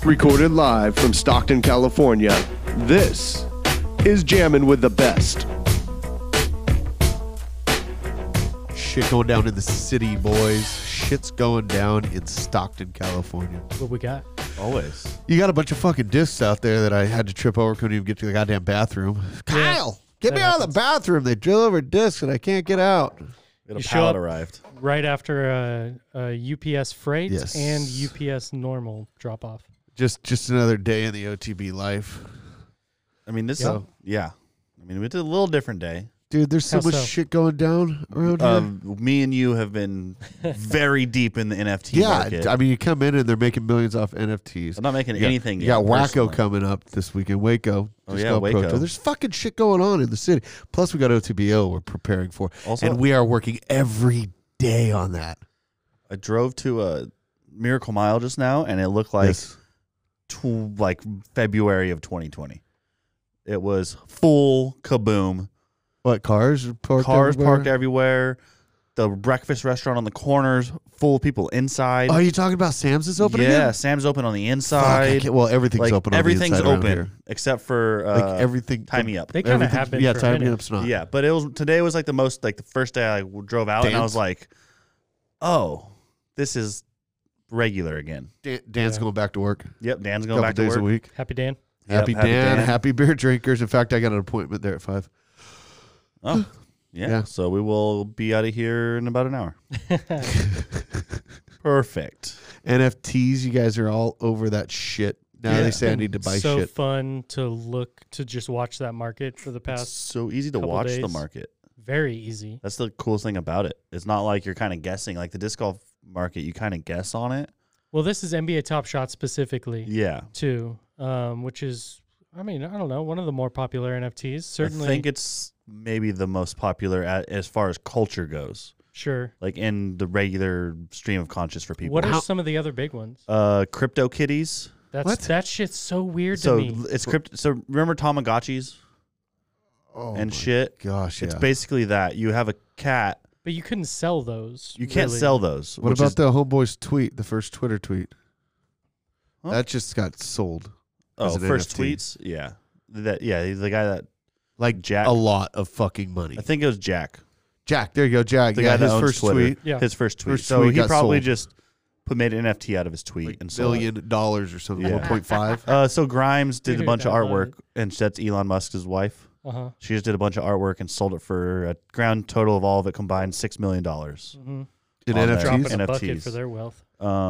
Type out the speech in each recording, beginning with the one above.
Recorded live from Stockton, California, this is Jammin' with the Best. Shit going down in the city, boys. Shit's going down in Stockton, California. What we got? Always. You got a bunch of fucking discs out there that I had to trip over. Couldn't even get to the goddamn bathroom. Kyle, get me out of the bathroom. They drill over discs and I can't get out. A pallet arrived. Right after a UPS freight Yes. and UPS normal drop off. Just another day in the OTB life. I mean, this Yeah. is, yeah. I mean, it's a little different day. Dude, there's so How much so? shit going down around here. Me and you have been very deep in the NFT market. I mean, you come in and they're making millions off NFTs. I'm not making You got- anything You yet. got Wacko personally. coming up this weekend. Waco. Oh, Just yeah, go Waco. Pro Tour. There's fucking shit going on in the city. Plus, we got OTBO we're preparing for. Also- and we are working every day on that. I drove to a Miracle Mile just now, and it looked like Yes. like February of 2020. It was full kaboom. What, cars parked Cars everywhere? parked everywhere. The breakfast restaurant on the corners, full of people inside. Oh, you talking about Sam's is open yeah, again? Sam's open on the Fuck, I inside. can't- well, everything's Like, open on everything's the inside around open here. except for Like everything. Tie Me Up. They kind of everything- have been Yeah, for a Tie Me minute. Up's not. Yeah, but today was like the first day I drove out, and I was Dance? like, oh, this is regular again. Dan's Yeah. going back to work. Yep, Dan's A going couple back to days work. a week. Happy Dan. Yep, Happy Dan, happy beer drinkers. In fact, I got an appointment there at 5. Oh, yeah. Yeah. So we will be out of here in about an hour. Perfect. NFTs, you guys are all over that shit. Now Yeah. they say I need to buy so shit. fun to just watch that market for the It's past. so easy to couple watch the days. market. Very easy. That's the coolest thing about it. It's not like you're kind of guessing. Like the disc golf market, you kind of guess on it. Well, this is NBA Top Shot specifically Yeah. too, which is, I mean, I don't know, one of the more popular NFTs. Certainly, I think it's maybe the most popular as far as culture goes. sure. Like in the regular stream of conscious for people. What are some of the other big ones? Crypto kitties. That shit's so weird So to me. it's crypto. So remember Tamagotchis Oh and my shit. Gosh, yeah. It's basically that you have a cat. But you couldn't sell those. You can't really. sell those. What which about is- the homeboy's tweet, the first Twitter tweet? Huh? That just got sold. as Oh, an first NFT. tweets? Yeah. He's the guy that Like Jack. a lot of fucking money. I think it was Jack. Jack, there you go, Jack. The yeah, guy that his owns first Twitter. tweet. Yeah. His first tweet. First so tweet he got probably sold. just made an NFT out of his tweet Like and sold it. $1 billion or something, Yeah. 1.5. So Grimes did a Dude, bunch of I love artwork, it. and that's Elon Musk's wife. Uh-huh. She just did a bunch of artwork and sold it for a grand total of all of it combined $6 million. Mm-hmm. In on there. NFTs. Dropping a NFTs. bucket for their wealth.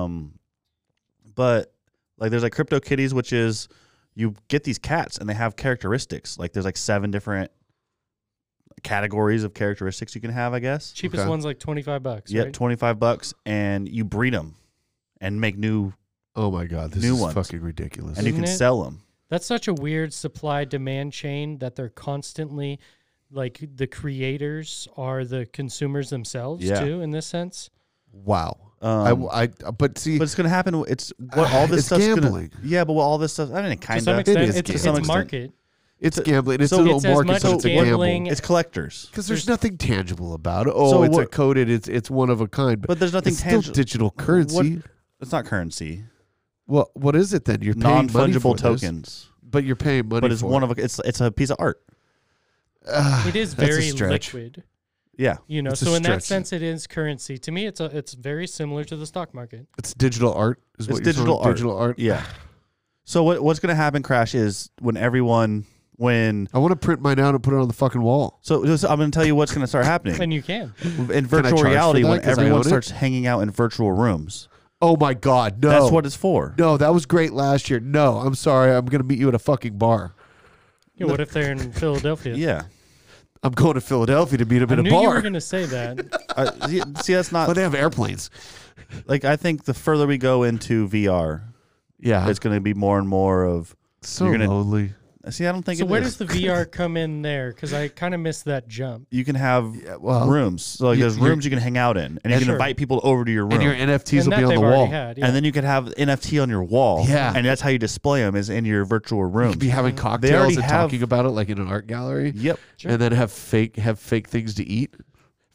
But like there's like Crypto Kitties, which is you get these cats and they have characteristics. Like there's like 7 different categories of characteristics you can have, I guess. Cheapest Okay. one's like $25. Yeah, Right? $25, and you breed them and make new, Oh my God, this New is ones. fucking ridiculous. and you Isn't can it? sell them. That's such a weird supply demand chain that they're constantly, like, the creators are the consumers themselves Yeah. too, in this sense. Wow. But see, But it's gonna happen. It's what all this it's stuff's gambling. gonna. Yeah, but what all this stuff. I mean, To kind some of. extent, is it's gambling. To some extent. market. it's gambling. It's so a little it's as market, much but it's a gambling- gamble. It's collectors. Because there's nothing tangible about it. Oh, So it's a what- coded. It's one of a kind. But there's nothing it's still tangible. digital currency. It's not currency. Well, what is it then? You're paying money Non-fungible for this, tokens. but you're paying money. But it's for one it. of a, it's a piece of art. It is That's a very stretch. liquid. Yeah. You know, It's a so in that stretch. sense, it is currency. To me, it's very similar to the stock market. It's digital art. Is It's what you're digital saying? art. Digital art. Yeah. So what's gonna happen, Crash, is when I want to print mine out and put it on the fucking wall. I'm gonna tell you what's gonna start happening And you can. in I virtual charge for reality that when 'cause I everyone own it? starts hanging out in virtual rooms. Oh my God, no. That's what it's for. No, that was great last year. No, I'm sorry. I'm going to meet you at a fucking bar. Yeah, what if they're in Philadelphia? Yeah. I'm going to Philadelphia to meet him I in a knew you were bar. going to say that. See, that's not But they have airplanes. like I think the further we go into VR, Yeah. it's gonna be more and more of. so you're gonna- lonely. See, I don't think. So it where is. does the VR come in there? Because I kind of missed that jump. You can have Yeah, well, rooms. So like there's you're- rooms you can hang out in, and you can Sure. invite people over to your room. And your NFTs And will that be on they've the already wall. had. Yeah. And then you could have NFT on your wall. Yeah. And that's how you display them is in your virtual You room. could be having They cocktails already and have- talking about it like in an art gallery. Yep. Sure. And then have fake things to eat.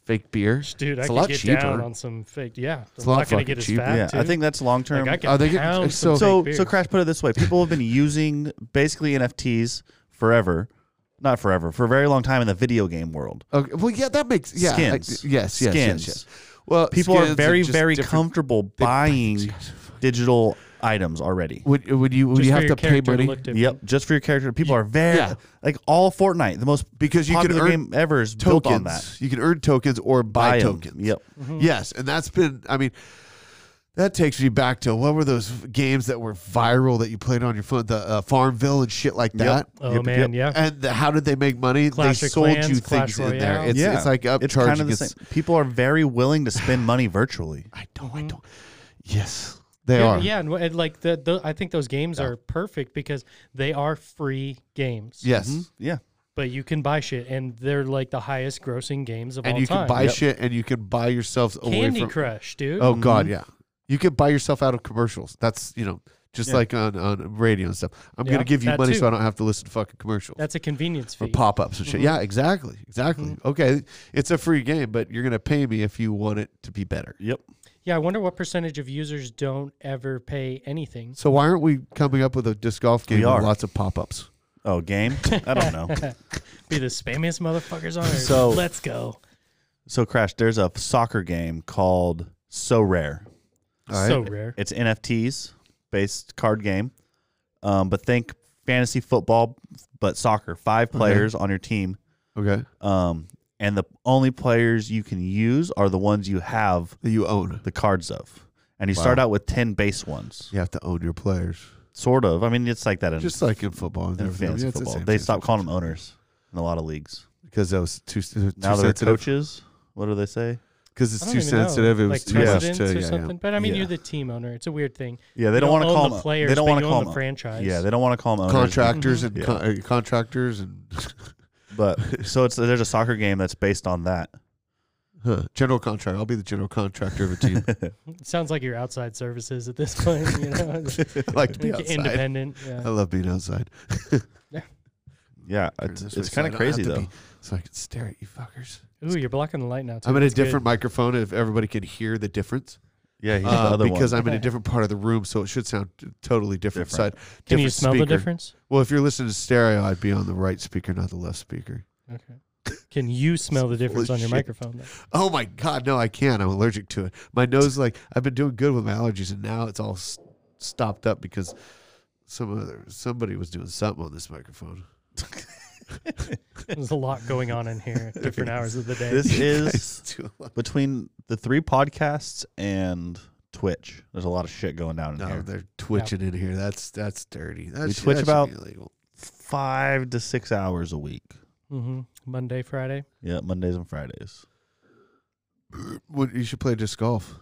fake beer. Dude, It's I a lot could get cheaper. down on some fake. Yeah, It's I'm a lot not gonna fucking get as cheaper. fat. Yeah, too. I think that's long term. Like, I Are they can getting- pound so- some fake So beers. Crash, put it this way: people have been using basically NFTs forever, not forever, for a very long time in the video game world. Okay. Well, yeah, that makes Skins. yes. Skins. Well, People are skins very, just very different- comfortable buying digital items already. When you Just for have your to pay character money look different. Yep, just for your character. People are very Yeah. like all Fortnite, the most because you can popular earn game ever is built on that. tokens. You can earn tokens or buy 'em. tokens. Yep. Yes, and that's been. I mean, that takes me back to what were those games that were viral that you played on your phone, the Farmville and shit like that. Oh, man, yeah. And how did they make money? Clash they of sold Clans, you Clash things in there. Royale. It's like it's upcharging. kind of the same. People are very willing to spend money virtually. I don't. Yes, they Yeah, are. yeah, and like I think those games are perfect because they are free games. Yes. Yeah. But you can buy shit, and they're like the highest grossing games of And all you time. can buy shit, and you can buy yourself away Candy from. Crush, dude. Oh God, yeah. You can buy yourself out of commercials. That's just Yeah. like on radio and stuff. I'm Yeah, gonna give you that money too. so I don't have to listen to fucking commercials That's a convenience or fee. pop ups and shit. Yeah, exactly. Okay, it's a free game, but you're gonna pay me if you want it to be better. Yep. Yeah, I wonder what percentage of users don't ever pay anything. So why aren't we coming up with a disc golf game We with are. lots of pop ups? Oh, game? I don't know. Be the spammiest motherfuckers on earth. So- Let's go. So Crash, there's a soccer game called So Rare. All right. So rare. It's NFTs based card game. But think fantasy football, but soccer. 5 players on your team. Okay, And the only players you can use are the ones you have that you own. the cards of. And you Wow. start out with 10 base ones. You have to own your players, Sort of. I mean, it's like that in, just like in football. and in everything. fantasy Yeah, it's the football. same They thing. stopped calling them owners in a lot of leagues. because that was too Now they're sensitive. coaches. What do they say? Because it's I don't too even know. sensitive. It was like too much presidents to or yeah, something. yeah. But I mean, Yeah. you're the team owner. It's a weird thing. Yeah, they You don't want to own call the them players. They don't but want you to call own them the franchise. Yeah, they don't want to call them owners. contractors and Yeah. contractors and But so there's a soccer game that's based on that. general contractor. I'll be the general contractor of a team. It sounds like you're outside services at this point. You know, I like to be outside. independent. I Yeah. love being outside. Yeah, This way it's so kind I of don't crazy have to though. be- so I can stare at you fuckers. Ooh, you're blocking the light now. Too. I'm in a That's good. different microphone if everybody can hear the difference. Yeah, he's the other because one. I'm in a different part of the room, so it should sound totally different. Different. Side, Can you different smell the speaker. difference? Well, if you're listening to stereo, I'd be on the right speaker, not the left speaker. Okay. Can you smell the difference on your shit. microphone? Though? Oh my God, no, I can't. I'm allergic to it. My nose, like I've been doing good with my allergies, and now it's all stopped up because somebody was doing something on this microphone. There's a lot going on in here at different hours of the day. This is It's too loud. between the 3 podcasts and Twitch. There's a lot of shit going down in No, here. they're twitching in here. That's dirty. We twitch about illegal. 5 to 6 hours a week. Monday, Friday. Yeah, Mondays and Fridays. You should play disc golf.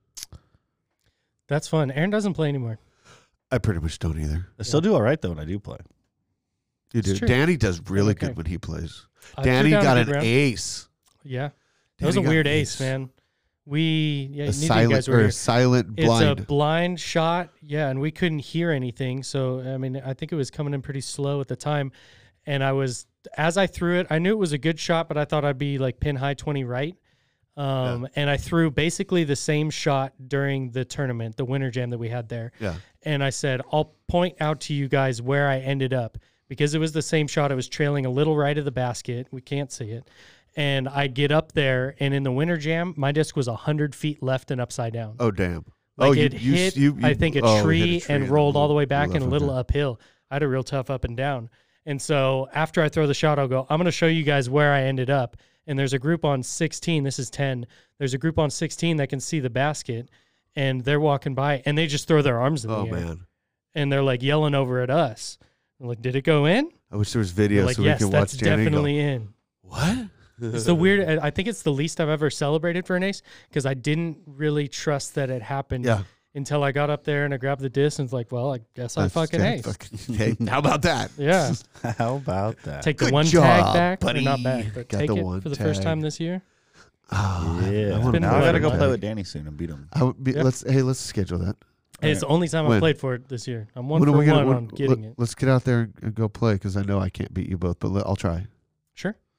That's fun. Aaron doesn't play anymore. I pretty much don't either. I still do all right though when I do play. You do. It's true. Danny does really Okay. good when he plays. I Danny threw down got a an good round. ace. Yeah. That was a Danny got weird an ace, man. A neither of you silent guys were or here. a silent It's blind. a blind shot, yeah, and we couldn't hear anything. So I mean, I think it was coming in pretty slow at the time, and as I threw it, I knew it was a good shot, but I thought I'd be like pin high 20 right, and I threw basically the same shot during the tournament, the winter jam that we had there, Yeah. and I said I'll point out to you guys where I ended up because it was the same shot. I was trailing a little right of the basket. We can't see it. And I get up there, and in the winter jam, my disc was 100 feet left and upside down. Oh damn. Like oh, it hit, I think, a oh, tree, you hit a tree and rolled all the way back left and a little uphill. I had a real tough up and down. And so after I throw the shot, I'll go, I'm going to show you guys where I ended up. And there's a group on 16. This is 10. There's a group on 16 that can see the basket, and they're walking by, and they just throw their arms in Oh the air. man. And they're like yelling over at us. I'm like, did it go in? I wish there was They're video like, so yes, we can that's watch Danny definitely in. go, what? It's the weird. I think it's the least I've ever celebrated for an ace because I didn't really trust that it happened Yeah. until I got up there and I grabbed the disc and it's like, well, I guess I fucking ace. Hey, how about that? Yeah. How about that? Take the Good one job, tag back. buddy. Or not back, but Got take the it one for the first tag. time this year. Oh, Yeah. I wanna been Now I a gotta while. go tag. play with Danny soon and beat him. I would be, Yeah. let's schedule that. Hey, it's the only time When? I've played for it this year. I'm one When are for we gonna- one when- on getting it. Let's get out there and go play because I know I can't beat you both, but I'll try. Sure.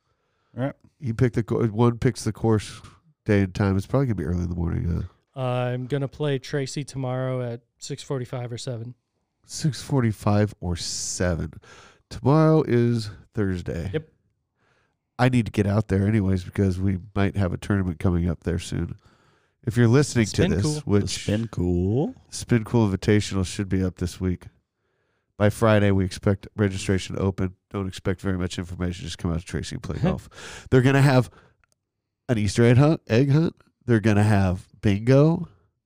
All right. You pick one picks the course, day and time. It's probably gonna be early in the morning. I'm gonna play Tracy tomorrow at 6:45 or 7. 6:45 or 7. Tomorrow is Thursday. Yep. I need to get out there anyways because we might have a tournament coming up there soon. If you're listening to Spin this, Cool. The which Spin Cool. Spin Cool Invitational should be up this week. By Friday, we expect registration to open. Don't expect very much information. Just come out to Tracy and play golf. They're going to have an Easter egg hunt. They're going to have bingo.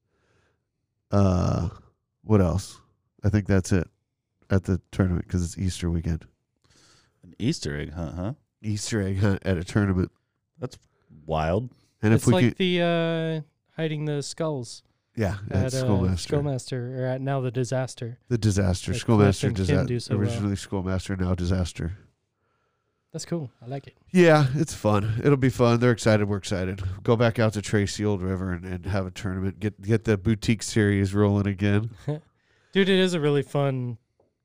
What else? I think that's it at the tournament because it's Easter weekend. An Easter egg hunt, huh? Easter egg hunt at a tournament. That's wild. And It's if we like could, the hiding the skulls yeah, at at Schoolmaster. Schoolmaster, or at now the Disaster. The Disaster. That Schoolmaster Cliff and Kim do so well. originally Schoolmaster, now Disaster. That's cool. I like it. Yeah, it's fun. It'll be fun. They're excited. We're excited. Go back out to Tracy Old River and have a tournament. Get the boutique series rolling again. Dude, it is a really fun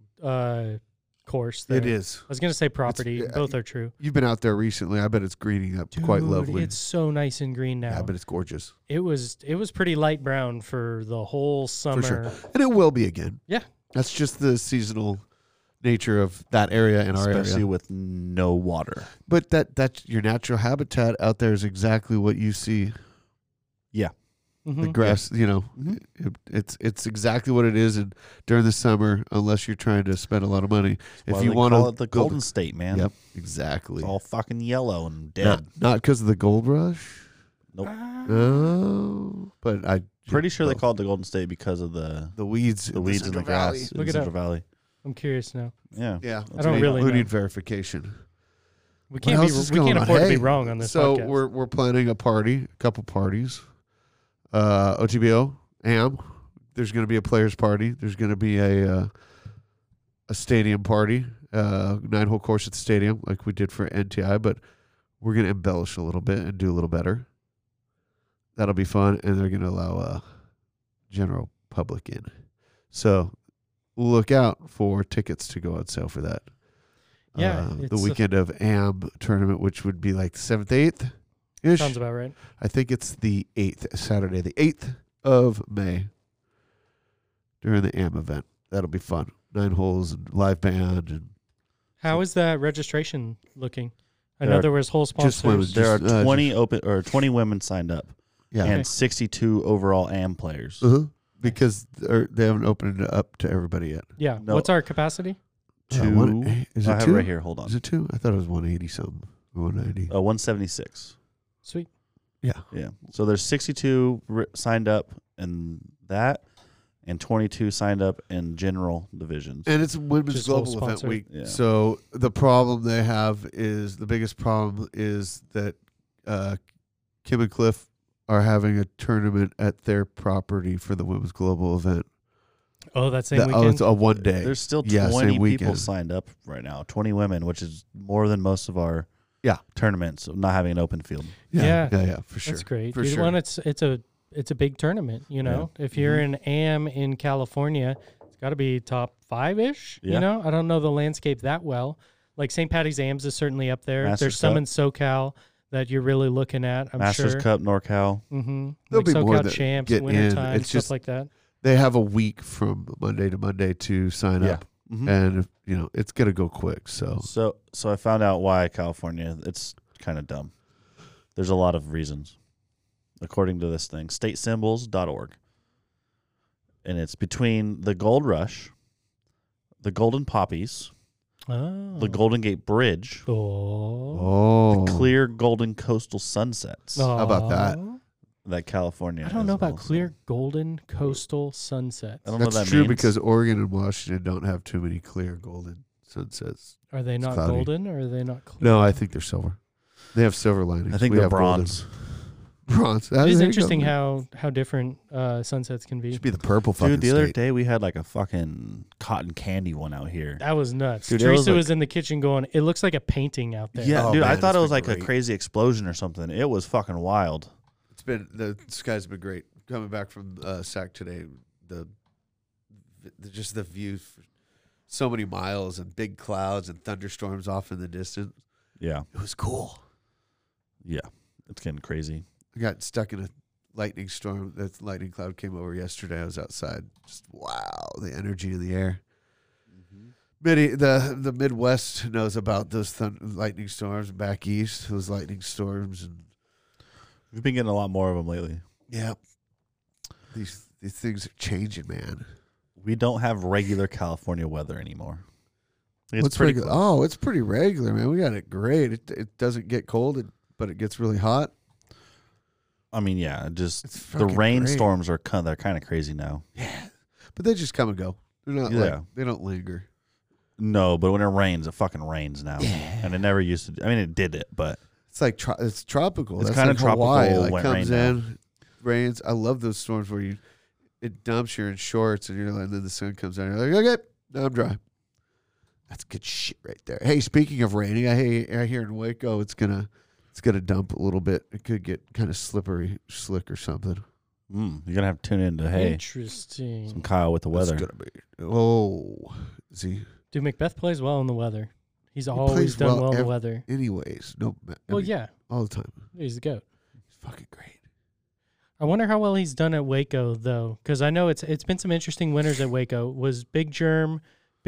course there. It is. I was going to say property. It's- Both are true. You've been out there recently. I bet it's greening up quite Dude, lovely. It's so nice and green now. Yeah, but it's gorgeous. It was pretty light brown for the whole summer. For sure. And it will be again. Yeah. That's just the seasonal nature of that area and our Especially area. with no water. But that's your natural habitat out there is exactly what you see. Mhm. The grass, Mhm. it's exactly what it is. And during the summer, unless you're trying to spend a lot of money, if Well, you they want call to it the Golden State, man. Yep, exactly. It's all fucking yellow and dead. Not because of the gold rush. Nope. No, but I Pretty sure they well, call it the Golden State because of the weeds weeds in the Central grass Valley. in Look it Central up. Valley. I'm curious now. Yeah. Yeah, I don't really We know. need verification. We What can't else is we going can't on? afford to Hey, be wrong on this so podcast. we're planning a couple parties. OTBO, AM. There's going to be a players party. There's going to be a stadium party, 9-hole course at the stadium, like we did for NTI. But we're going to embellish a little bit and do a little better. That'll be fun, and they're going to allow general public in. So look out for tickets to go on sale for that. Yeah, the it's weekend of AM tournament, which would be like the 7th, 8th ish. Sounds about right. I think it's the 8th, Saturday, the 8th of May during the AM event. That'll be fun. 9 holes and live band and How is that registration looking? I There know are there was whole just women. sponsors. There are Just, 20 open or 20 women signed up yeah. and 62 overall AM players. Uh-huh. Because they haven't opened it up to everybody yet. Yeah. No. What's our capacity? Two. Is I it have 2? it right here. Hold on. Is it 2? I thought it was 180 something. 190. 176. Sweet. Yeah. Yeah. So there's 62 signed up in that and 22 signed up in general divisions. And it's Women's Just whole Global Event sponsor. Week. Yeah. So the problem they have is the biggest problem is that Kim and Cliff are having a tournament at their property for the Women's Global Event. Oh, that same weekend. it's a one day. There's still Yeah, 20 same people weekend. signed up right now. 20 women, which is more than most of our Yeah. tournaments, not having an open field. Yeah, for sure. That's great. For Dude, sure. one, it's a big tournament. You know, if you're Mm-hmm. an AM in California, it's got to be top 5-ish. Yeah. You know, I don't know the landscape that well. Like St. Patty's AMs is certainly up there. Masters There's some Cup. in SoCal that you're really looking at. I'm Masters sure. Cup, NorCal. Mm-hmm. There'll Like be more SoCal that champs, get in. wintertime, It's stuff just- like that. They have a week from Monday to Monday to sign Yeah. up. Mhm. And, it's going to go quick. So, So I found out why California, it's kind of dumb. There's a lot of reasons, according to this thing, statesymbols.org. And it's between the Gold Rush, the Golden Poppies, Oh. the Golden Gate Bridge, Oh. clear golden coastal sunsets How about that? Aw. that California I don't has know about also. clear golden coastal sunsets. I don't know That's what that true means. because Oregon and Washington don't have too many clear golden sunsets. Are they not cloudy. golden or are they not clear? No, I think they're silver. They have silver linings. I think We they're have golden. bronze. Bronze. It is There you go. interesting how different sunsets can be. Should be the purple fucking Dude, the other state. day we had like a fucking cotton candy one out here. That was nuts. Dude, it Teresa was was, like- in the kitchen going, it looks like a painting out there. Yeah, Oh, dude, I man, thought it's it was been like a great. crazy explosion or something. It was fucking wild. It's been the sky's been great. Coming back from SAC today, just the views for so many miles and big clouds and thunderstorms off in the distance. Yeah. It was cool. Yeah, it's getting crazy. I got stuck in a lightning storm. That lightning cloud came over yesterday. I was outside. Just wow, the energy in the air. The Midwest knows about those lightning storms. Back east, those lightning storms, and We've been getting a lot more of them lately. yeah, these things are changing, man. We don't have regular California weather anymore. It's What's pretty regular? close. Oh, it's pretty regular, man. We got it great. It doesn't get cold, but it gets really hot. I mean, yeah, just It's the fucking rainstorms are they're kind of crazy now. But they just come and go. They're not Yeah. they don't linger. No, but when it rains, it fucking rains now. Yeah. And it never used to. I mean, it did it, but It's like it's tropical. It's That's kinda like Hawaii. tropical Like when it comes rained in, rains. I love those storms where it dumps, you're in shorts, and and then the sun comes out. And you're like, okay, now I'm dry. That's good shit right there. Hey, speaking of raining, I hear in Waco it's gonna dump a little bit. It could get kind of slippery, slick or something. you're gonna have to tune in to some Interesting. Kyle with the weather. That's gonna be. Oh, is he? Dude, Macbeth plays well in the weather. He's plays always done well well in the ev- weather. Anyways, no. I Well, mean, yeah, all the time. he's the GOAT. He's fucking great. I wonder how well he's done at Waco though, because I know it's been some interesting winners at Waco. Was Big Germ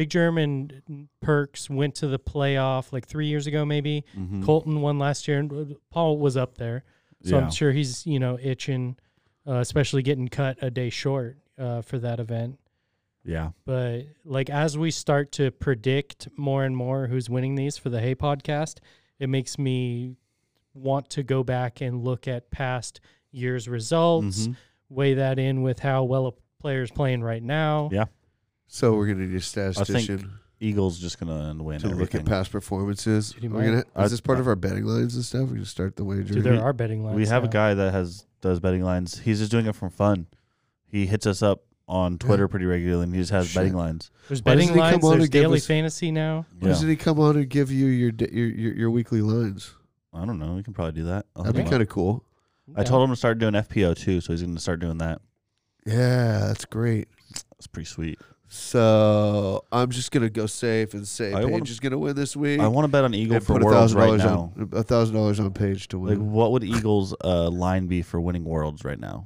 and Perks went to the playoff like 3 years ago, maybe. Mhm. Colton won last year, and Paul was up there, so Yeah. I'm sure he's itching, especially getting cut a day short for that event. Yeah. But like as we start to predict more and more who's winning these for the Hey podcast, it makes me want to go back and look at past year's results, Mhm. weigh that in with how well a player's playing right now. Yeah. So we're gonna need a I statistician think Eagles just gonna win to look everything. at past performances. Dude, he We're gonna, might. is this part of our betting lines and stuff? We can start the wager. Dude, there are betting lines. We have a now. guy that does betting lines. He's just doing it for fun. He hits us up on Twitter pretty regularly, and he just has Shit. betting lines. There's Why doesn't betting he come lines. on There's and give daily us- fantasy now. Why doesn't he come on and give you your weekly lines? I don't know. We can probably do that. That'd be kind of cool. I told him to start doing FPO too, so he's going to start doing that. Yeah, that's great. That's pretty sweet. So I'm just gonna go safe and say I Paige wanna- is gonna win this week. I want to bet on Eagle and for put Worlds right $1,000 now. on $1,000 on Paige to Like, win. what would Eagles' line be for winning Worlds right now?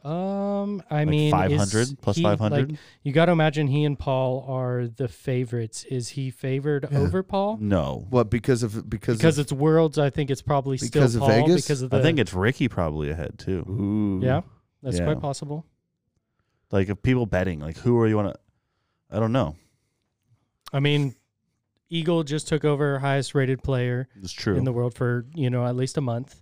I Like mean, 500 plus 500. Like, you got to imagine he and Paul are the favorites. Is he favored Yeah. over Paul? No, What because of Because it's Worlds, I think it's probably still Because of Paul Vegas? because of the. I think it's Ricky probably ahead too. Ooh. yeah, that's Yeah. quite possible. Like, if people betting, like, who are you want to? I don't know. I mean, Eagle just took over highest rated player It's true. in the world for at least a month.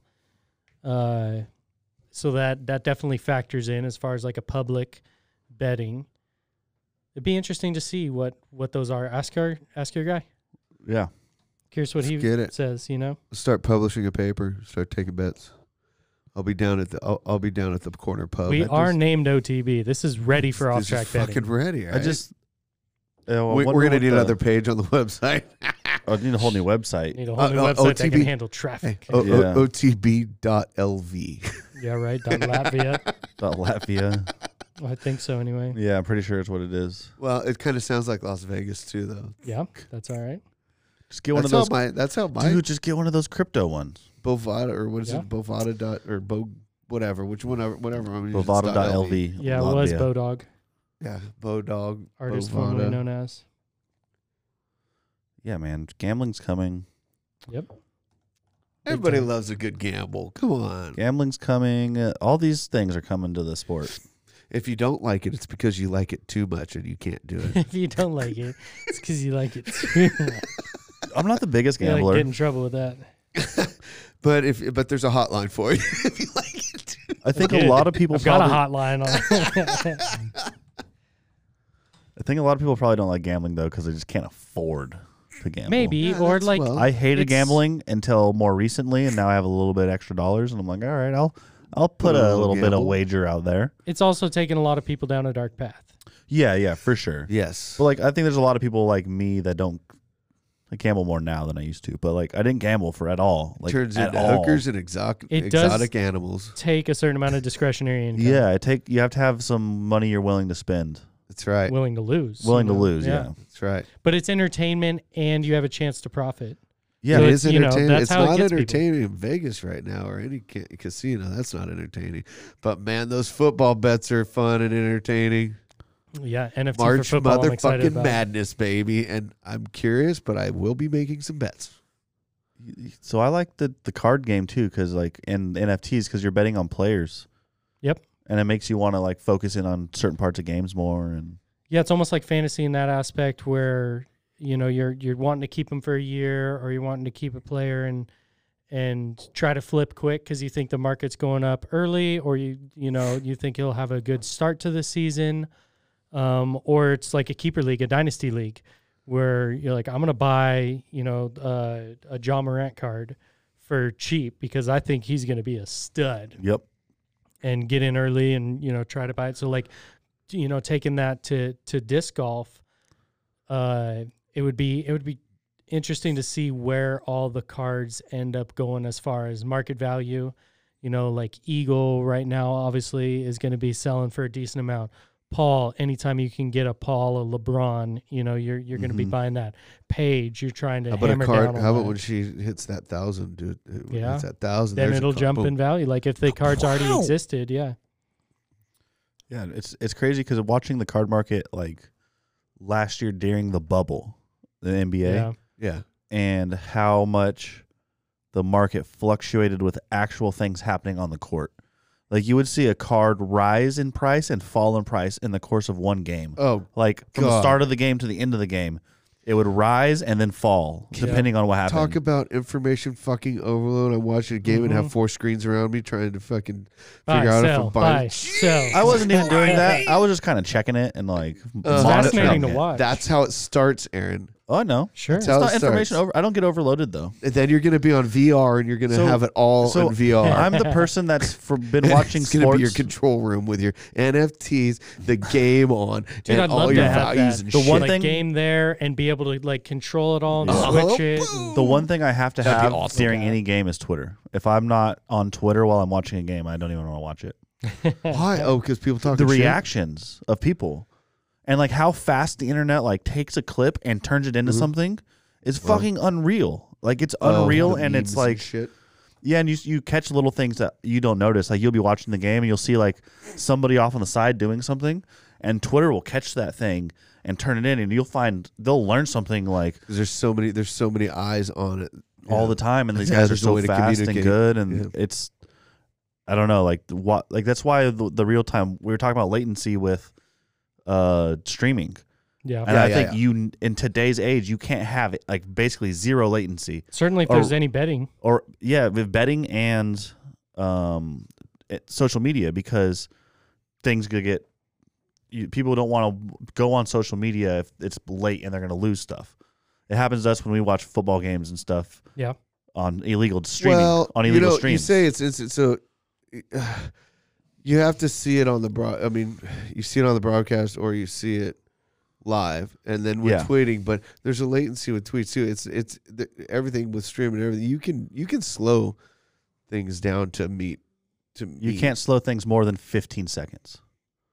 So that definitely factors in as far as like a public betting. It'd be interesting to see what those are. Ask your guy. Yeah. Curious what he Let's get it. says. Start publishing a paper. Start taking bets. I'll be down at the corner pub. We I are just- named OTB. This is ready for this off is track fucking betting. ready. I Right? just. we're gonna need another page on the website. I need a whole new website. Need a whole new Oh, website that can OTB. handle traffic. Yeah. OTB.lv. Yeah, right. Latvia. Latvia. I think so anyway. Yeah, I'm pretty sure it's what it is. Well, it kind of sounds like Las Vegas too, though. Yeah, that's all right. Just get one That's of those. how my Dude, just get one of those crypto ones. Bovada or what is Yeah. it? Bovada dot or Bo whatever. Whatever. I mean, it's Bovada.lv. Yeah, it was Latvia. Bodog, Yeah, Bodog. artist Bovada. formerly known as. Yeah, man. Gambling's coming. Yep. Everybody time. loves a good gamble. Come on. Gambling's coming. All these things are coming to the sport. If you don't like it, it's because you like it too much and you can't do it. If you don't like it, it's because you like it too much. I'm not the biggest You like gambler. get in trouble with that. but there's a hotline for you if you like it too. I think Dude, a lot of people I've got a probably. hotline on. I think a lot of people probably don't like gambling though because they just can't afford to gamble. Maybe, Yeah, or that's like well- I hated It's- gambling until more recently, and now I have a little bit extra dollars, and I'm like, all right, I'll put a a little little bit of gamble. wager out there. it's also taken a lot of people down a dark path. Yeah, for sure. Yes. But like, I think there's a lot of people like me that don't. I gamble more now than I used to, but like, I didn't gamble for at all. Like, Turns at into all. hookers and exotic It does- animals. Take a certain amount of discretionary income. Yeah, you have to have some money you're willing to spend, That's right. Willing to lose. willing to lose. Yeah. That's right. But it's entertainment and you have a chance to profit. Yeah, So it it's, is you know, entertaining. that's It's how it not gets people. entertaining in Vegas right now or any casino. That's not entertaining. But man, those football bets are fun and entertaining. Yeah, NFT March for football. I'm excited motherfucking about. madness, baby. And I'm curious, but I will be making some bets. So I like the card game too, because like in NFTs, because you're betting on players. Yep. And it makes you want to like focus in on certain parts of games more. And Yeah, it's almost like fantasy in that aspect where you know you're wanting to keep them for a year, or you're wanting to keep a player and try to flip quick because you think the market's going up early, or you think he'll have a good start to the season, or it's like a keeper league, a dynasty league, where you're like, I'm gonna buy a John Morant card for cheap because I think he's gonna be a stud, yep. and get in early and try to buy it. So like, taking that to disc golf, it would be interesting to see where all the cards end up going as far as market value. Like Eagle right now obviously is going to be selling for a decent amount. Paul, anytime you can get a Paul, a LeBron, you're going to be buying that. Paige, you're trying to How about hammer a card? down on How about that. when she hits that 1,000, dude? Yeah. Hits that 1,000. Then there's a it'll jump boom. in value. Like if the cards already existed, yeah. Yeah, it's crazy because watching the card market like last year during the bubble, the NBA, Yeah. Yeah. and how much the market fluctuated with actual things happening on the court. Like you would see a card rise in price and fall in price in the course of one game. Oh, Like from the God. start of the game to the end of the game, it would rise and then fall depending on what happened. talk about information fucking overload. I'm watching a game and have 4 screens around me trying to fucking Buy, figure out if sell, I'm buying. buy, sell. I wasn't even doing that. I was just kind of checking it and like fascinating monitoring to it. watch. That's how it starts, Aaron. Oh no, Sure. That's it's how not it information starts. over. I don't get overloaded though. And then you're going to be on VR and you're going to So- have it all so on VR. I'm the person that's been watching It's going to sports. be your control room with your NFTs, the game on, Dude, I'd and all love your to have values that. and The shit. one like thing- game there and be able to like control it all and Uh-huh. switch it. and- The one thing I have to That'd be have awesome. during any game is Twitter. If I'm not on Twitter while I'm watching a game, I don't even want to watch it. Why? Oh, because people talk The shit? reactions of people and like how fast the internet like takes a clip and turns it into something is fucking unreal. Like it's Oh, unreal, the and memes it's like shit. yeah, and you catch little things that you don't notice. Like you'll be watching the game and you'll see like somebody off on the side doing something, and Twitter will catch that thing and turn it in, and you'll find they'll learn something like 'Cause there's so many eyes on it all Yeah. the time, and these Yeah, guys are there's no so way to fast and communicate. good, and Yeah. it's I don't know, like what, like that's why the real time we were talking about latency with streaming, Yeah. and Yeah, I yeah, think yeah. you in today's age you can't have it like basically zero latency, Certainly if Or- there's any betting. or yeah, with betting and social media, because things could get people don't want to go on social media if it's late and they're going to lose stuff. It happens to us when we watch football games and stuff. Yeah. On illegal streaming, Well, on illegal you streams. say it's instant, so you have to see it on the I mean, you see it on the broadcast or you see it live, and then with Yeah. tweeting. But there's a latency with tweets too. It's everything with streaming and everything. You can slow things down to meet. You can't slow things more than 15 seconds.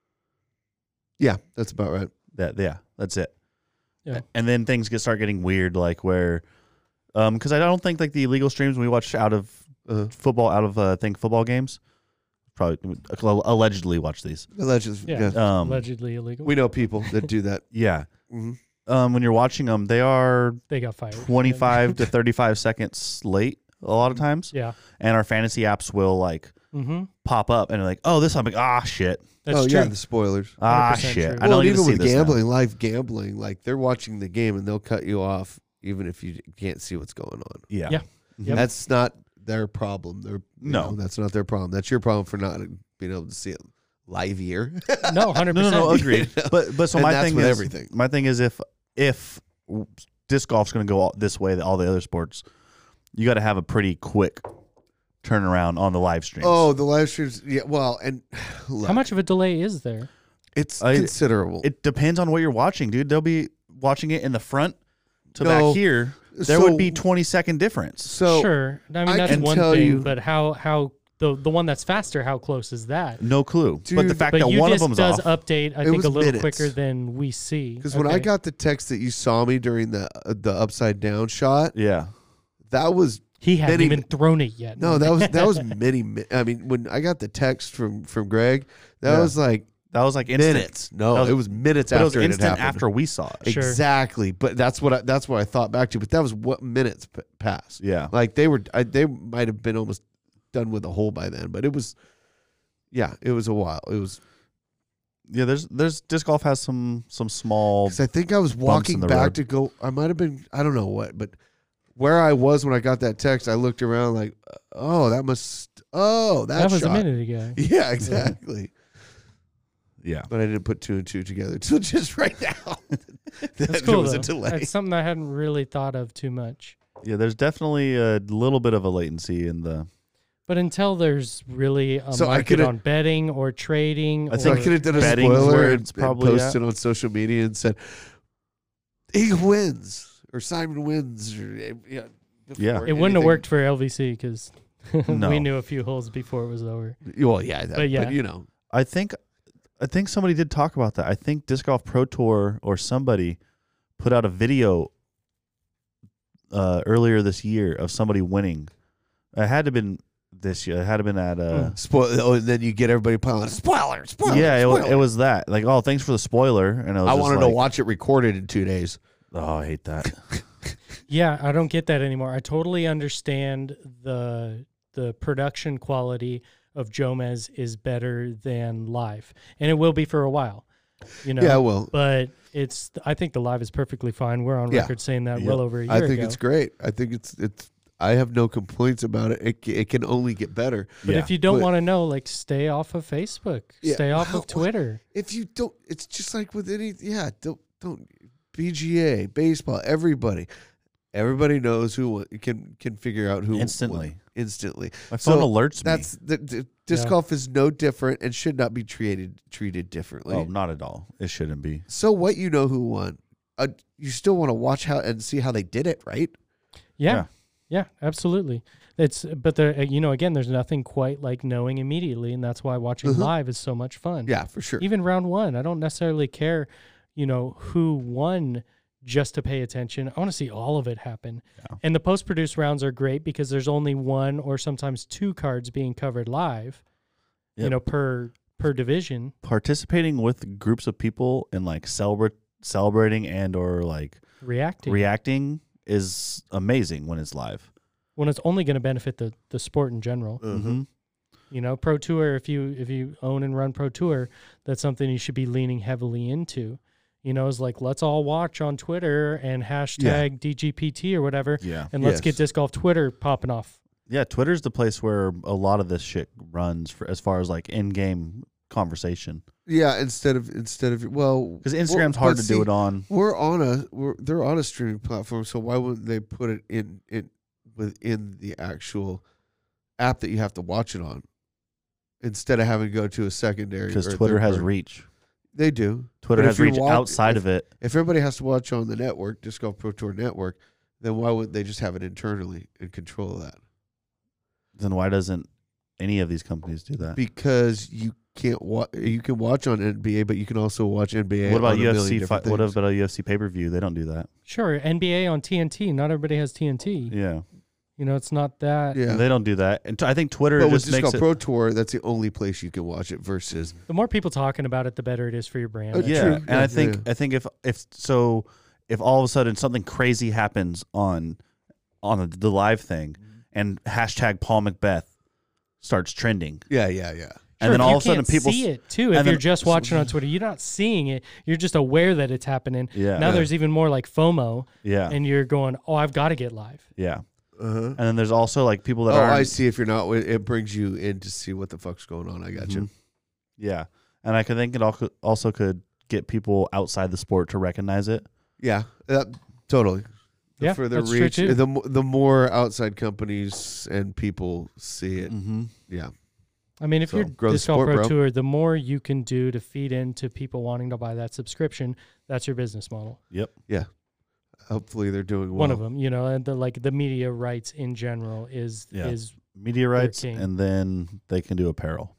Yeah, that's about right. That's it. Yeah. And then things start getting weird, like where, because I don't think like the illegal streams when we watch out of football, football games, probably allegedly watch these. Allegedly, Yeah. yeah. Allegedly illegal. We know people that do that. Yeah. hmm When you're watching them, they are They got fired. 25 to 35 seconds late a lot of times, Yeah. and our fantasy apps will like Mm-hmm. pop up and like, oh, this I'm like, shit, That's oh true. yeah, the spoilers. 100% shit. true. I Well, don't need even to see with this now. gambling, live gambling, like they're watching the game and they'll cut you off even if you can't see what's going on. Yeah. Yeah. Yep. That's not their problem. No. That's not their problem. That's your problem for not being able to see it live here. No, 100%. No, agreed. But so And my that's thing with is everything. My thing is if disc golf's going to go this way, all the other sports, you got to have a pretty quick turnaround on the live streams. Oh, the live streams. Yeah. Well, and look, How much of a delay is there? it's considerable. It depends on what you're watching, dude. They'll be watching it in the front to No. back here. There So- would be 20-second difference. so Sure. I mean, I that's can one tell thing, you- but how the one that's faster, how close is that? No clue. but the Dude, fact But that one of UDisc them's does off. update, I It think, was a little minutes. quicker than we see. because when I Okay. got the text that you saw me during the upside down shot, Yeah. that was He hadn't many- even thrown it yet. no, that was many. I mean, when I got the text from Greg, that Yeah. was like That was like instant. minutes. No, That was- it was minutes But it was after it had instant happened. after we saw it. Sure. Exactly, but that's what I thought back to. But that was what minutes passed. Yeah. Like they might have been almost done with the hole by then. But it was a while. It was Yeah, there's disc golf has some small. because I think I was Bumps walking in the back road. to go. I might have been. I don't know what, but where I was when I got that text, I looked around like, oh, that must. Oh, that was shot. a minute ago. Yeah, exactly. Yeah. But I didn't put two and two together until just right now. That's There cool. was a though. delay. That's something I hadn't really thought of too much. Yeah, there's definitely a little bit of a latency in the. But until there's really a So I market could've- on betting or trading, I So I or- could have done a Betting's spoiler where and, it's probably posted on social media and said, he wins or Simon wins. Or, Yeah. before it wouldn't have anything. worked for LVC because No. we knew a few holes before it was over. Well, yeah, that, But yeah. but you know, I think somebody did talk about that. I think Disc Golf Pro Tour or somebody put out a video earlier this year of somebody winning. It had to have been this year. It had to have been at spoil. Oh, and then you get everybody piling spoiler. yeah, spoiler. it was that. Like, oh, thanks for the spoiler. And it was I just wanted like, to watch it recorded in 2 days. Oh, I hate that. Yeah, I don't get that anymore. I totally understand the production quality of Jomez is better than live, and it will be for a while. You know, Yeah, well, but I think the live is perfectly fine. We're on Yeah. record saying that Yep. well over a year I think ago. it's great. I think it's. I have no complaints about it. It can only get better. But Yeah. if you don't But- want to know, like, stay off of Facebook, Yeah. stay off Well, of Twitter. If you don't, it's just like with any. Yeah, don't PGA, baseball, everybody knows who can figure out who won Instantly. instantly. My phone So alerts me. That's the disc Yeah. golf is no different and should not be treated differently. Oh, not at all. It shouldn't be. So what? You know who won. You still want to watch how and see how they did it, right? Yeah, absolutely. But there, again, there's nothing quite like knowing immediately, and that's why watching Mhm. live is so much fun. Yeah, for sure. Even round one, I don't necessarily care, who won just to pay attention. I want to see all of it happen. Yeah. And the post-produced rounds are great because there's only one or sometimes two cards being covered live, Yep. per division. Participating with groups of people and like celebrating and or like reacting is amazing when it's live. when it's only going to benefit the sport in general. Mhm. Pro Tour, if you own and run Pro Tour, that's something you should be leaning heavily into. It's like, let's all watch on Twitter and hashtag DGPT or whatever, Yeah. and let's Yes. get Disc Golf Twitter popping off. Yeah, Twitter's the place where a lot of this shit runs for as far as like in-game conversation. Yeah, instead of well, Because Instagram's hard to do it on. They're on a streaming platform, so why wouldn't they put it in within the actual app that you have to watch it on, instead of having to go to a secondary? Because or Twitter third has party? reach. They do. Twitter But has if you reach watch- outside of it. If everybody has to watch on the network, Disc Golf Pro Tour network, then why wouldn't they just have it internally and control that? Then why doesn't any of these companies do that? Because you can't watch. You can watch on NBA, but you can also watch NBA. What about on a million UFC? different What things. about a UFC pay-per-view? They don't do that. Sure, NBA on TNT. Not everybody has TNT. Yeah, It's not that. Yeah. they don't do that. And I think Twitter But with just Disc makes Golf it. Pro Tour, that's the only place you can watch it. Versus, The more people talking about it, the better it is for your brand. Oh, Yeah, true. and Yeah, I think if all of a sudden something crazy happens on the live thing, and hashtag Paul Macbeth starts trending, yeah. and then Sure, all you of a sudden can't people see it too. and If you're then- just watching on Twitter, you're not seeing it. You're just aware that it's happening. Yeah. Now Yeah. there's even more like FOMO, yeah, and you're going, "Oh, I've got to get live." yeah. Uh-huh. And then there's also like people that Oh, aren't. I see. If you're not, it brings you in to see what the fuck's going on. I got you. Mhm. Yeah, and I could think it also could get people outside the sport to recognize it. Yeah, totally. The Yeah, further that's true, reach, too. the more outside companies and people see it. Mm-hmm. Yeah, I mean, if So, you're grow the Disc Golf sport, Pro bro. Tour, the more you can do to feed into people wanting to buy that subscription, that's your business model. Yep. hopefully they're doing well. One of them, and the media rights in general is Yeah. Media rights, king. and then they can do apparel.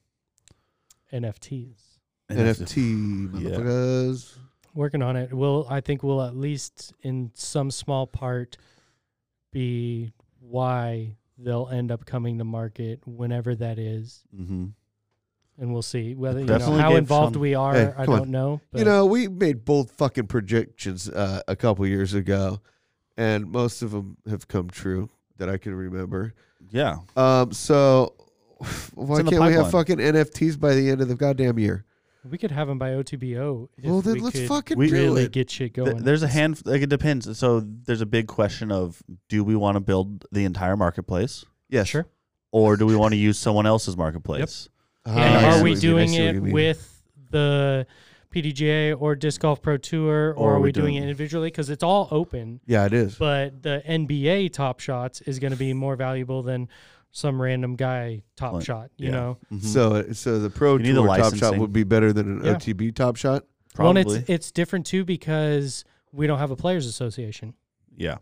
NFTs. NFT, Yeah. motherfuckers. Working on it. I think we'll at least in some small part be why they'll end up coming to market whenever that is. Mm-hmm. And we'll see whether Definitely how gave involved some- we are. Hey, I come don't on. know. But You know, we made bold fucking predictions a couple years ago, and most of them have come true that I can remember. Yeah. So why in the can't we have pipeline. fucking NFTs by the end of the goddamn year? we could have them by OTBO. If Well, then we let's could fucking We do really it. get shit going. There's a hand. Like, it depends. So there's a big question of: do we want to build the entire marketplace, Yes. Sure. or do we want to use someone else's marketplace? And I are see we what you- I doing see what it you mean. with the PDGA or Disc Golf Pro Tour, or are we doing it individually? Because it's all open. Yeah, it is. But the NBA Top Shots is going to be more valuable than some random guy Top Like, Shot. You yeah. know. Mhm. So the Pro You need the Tour Top Shot licensing. would be better than an Yeah. OTB Top Shot. Probably. Well, and it's different too because we don't have a players association. Yeah.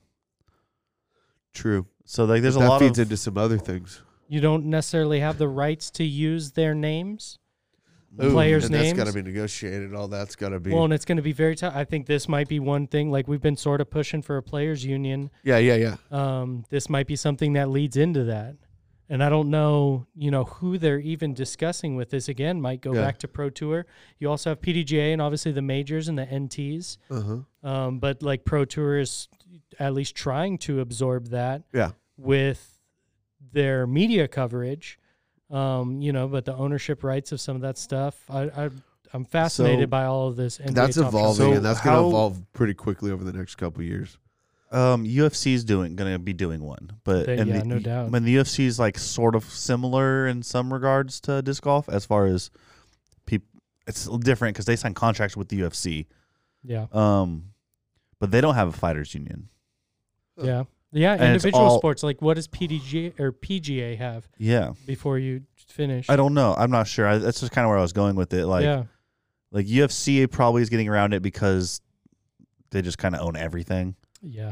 True. So like, there's But a that lot feeds of into some other things. You don't necessarily have the rights to use their names, Ooh, players' and names. That's got to be negotiated. All that's got to be. Well, and it's going to be very tough. I think this might be one thing. Like we've been sort of pushing for a players union. yeah. This might be something that leads into that. And I don't know, who they're even discussing with this. Again, might go Yeah. back to Pro Tour. You also have PDGA and obviously the majors and the NTs. Uh-huh. But like Pro Tour is at least trying to absorb that Yeah. with their media coverage. But the ownership rights of some of that stuff, I'm fascinated So by all of this. NBA That's Top Shot. evolving, So and that's going how- to evolve pretty quickly over the next couple of years. UFC's going to be doing one, but Yeah, no doubt. When the UFC is like sort of similar in some regards to disc golf, as far as people, it's different because they sign contracts with the UFC. Yeah. But they don't have a fighters union. Yeah. Yeah. And it's Individual all- sports. Like, what does PDGA or PGA have Yeah, before you finish? I don't know. I'm not sure. That's just kind of where I was going with it. Like, yeah. like UFC probably is getting around it because they just kind of own everything. Yeah.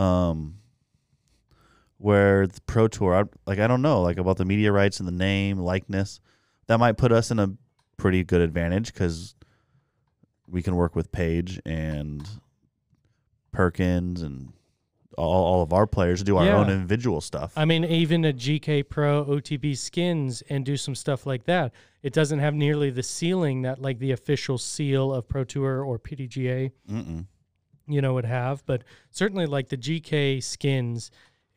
Where the Pro Tour, I don't know, like about the media rights and the name, likeness, that might put us in a pretty good advantage because we can work with Paige and Perkins and all of our players to do our Yeah. own individual stuff. I mean, even a GK Pro, OTB skins, and do some stuff like that. It doesn't have nearly the ceiling that like the official seal of Pro Tour or PDGA, Mm-mm. would have. But certainly, like the GK skins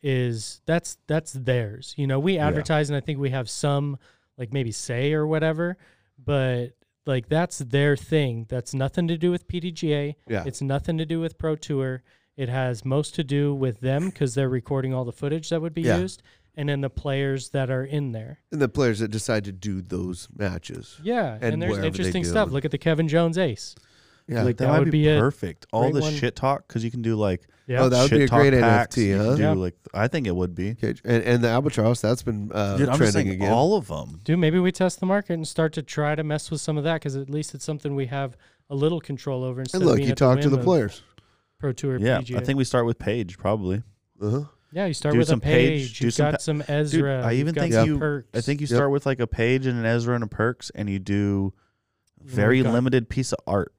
that's theirs. We advertise, and I think we have some like maybe say or whatever, but like that's their thing. That's nothing to do with PDGA. Yeah. It's nothing to do with Pro Tour. It has most to do with them because they're recording all the footage that would be Yeah. used, and then the players that are in there. And the players that decide to do those matches. Yeah, And and there's wherever they interesting do stuff. them. Look at the Kevin Jones ace. Yeah. Like that, that might would be, be a perfect. All great the one. shit talk because you can do like Yeah, Oh, that would be shit a talk great packs. NFT, You can huh? do, Yeah. like, I think it would be. Okay. And the albatross, that's been Dude, I'm trending just saying again. all of them. dude, maybe we test the market and start to try to mess with some of that because at least it's something we have a little control over. Instead And of look, being you at talk to whim the of players. Pro Tour, Yeah, PGA. I think we start with Paige probably. Uh-huh. Yeah, you start do with some a Page. Page, do You've some got some Ezra. I even you've got think some you- Perks. I think you Yep. start with like a Page and an Ezra and a Perks, and you do we've very got- limited piece of art,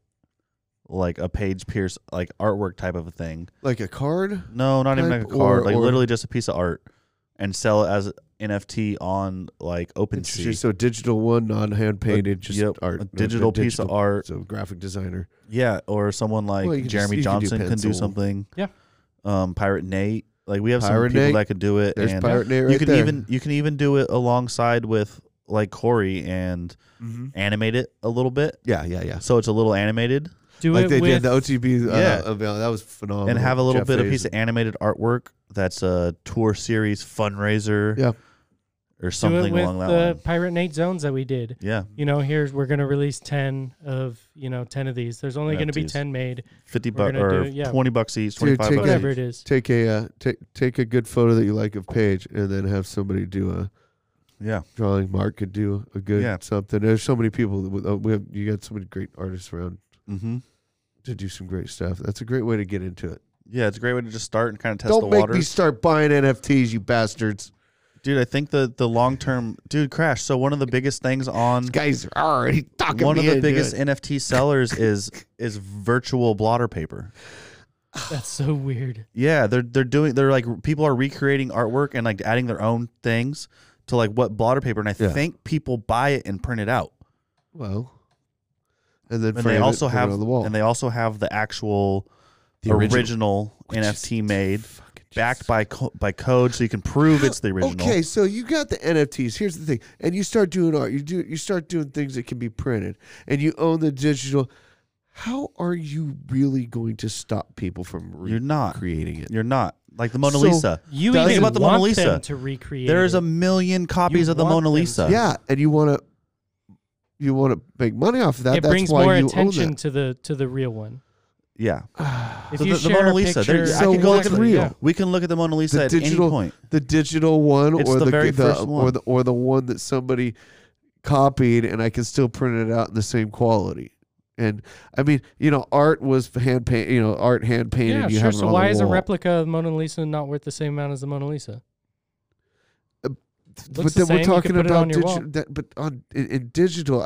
like a Page Pierce, like artwork type of a thing. Like a card? No, not even like a Type card, or- like or- literally just a piece of art, and sell it as NFT on like OpenSea. So a digital one, non-hand painted, just Yep, art. a digital piece of art. So graphic designer. Yeah, or someone like Well, you can Jeremy just- you can do Johnson can do pencil. something. Yeah. Pirate Nate. Like we have Pirate some people Nate. that could do it. There's and Pirate Nate right you can there. even do it alongside with like Corey and Mm-hmm. animate it a little bit, Yeah. so it's a little animated, Do Like it they with did the OTB. Yeah. That was phenomenal. and have a little Jeff bit of Hayes. piece of animated artwork that's a tour series fundraiser. Yeah. Or do it something with along that the line. Pirate Nate zones that we did. Yeah, We're going to release 10 of 10 of these. There's only going to be NFTs. 10 made. $50 We're gonna or do it, yeah. $20 each, Dude, 25 take bucks. Whatever each. it is. Take a good photo that you like of Paige, and then have somebody do a Yeah, drawing. Mark could do a good Yeah. something. There's so many people. You got so many great artists around mm-hmm. to do some great stuff. That's a great way to get into it. Yeah, it's a great way to just start and kind of test Don't the make waters. me start buying NFTs, you bastards. Dude, I think the long term, dude, Crash. So one of the biggest things on Guys are already talking one of me the into biggest it. NFT sellers is virtual blotter paper. That's so weird. Yeah, they're like people are recreating artwork and like adding their own things to like what blotter paper, and I think people buy it and print it out. Well, and then And frame they it, also put it have on the wall. and they also have the actual The original which NFT is made, fucking backed by code, so you can prove it's the original. Okay, so you got the NFTs. Here's the thing, and you start doing art. You start doing things that can be printed, and you own the digital. How are you really going to stop people from You're not. creating it? You're not like the Mona So- Lisa. You Think even about the want Mona Lisa. them to recreate. There's it. a million copies You of the want Mona them Lisa. to. Yeah, and you want to make money off of that. It That's brings why more you attention own to the real one. Yeah. If So you the share Mona a Lisa, picture, I So could go look at what's the real? We can look at the Mona Lisa The at digital- any point. the digital one, It's or the very first one. or the one that somebody copied, and I can still print it out in the same quality. And I mean, art was hand paint. Art hand painted. yeah, you sure. have it So on why the is a wall. replica of Mona Lisa not worth the same amount as the Mona Lisa? But Looks the then we're same, you talking can put it about on your wall. but in digital,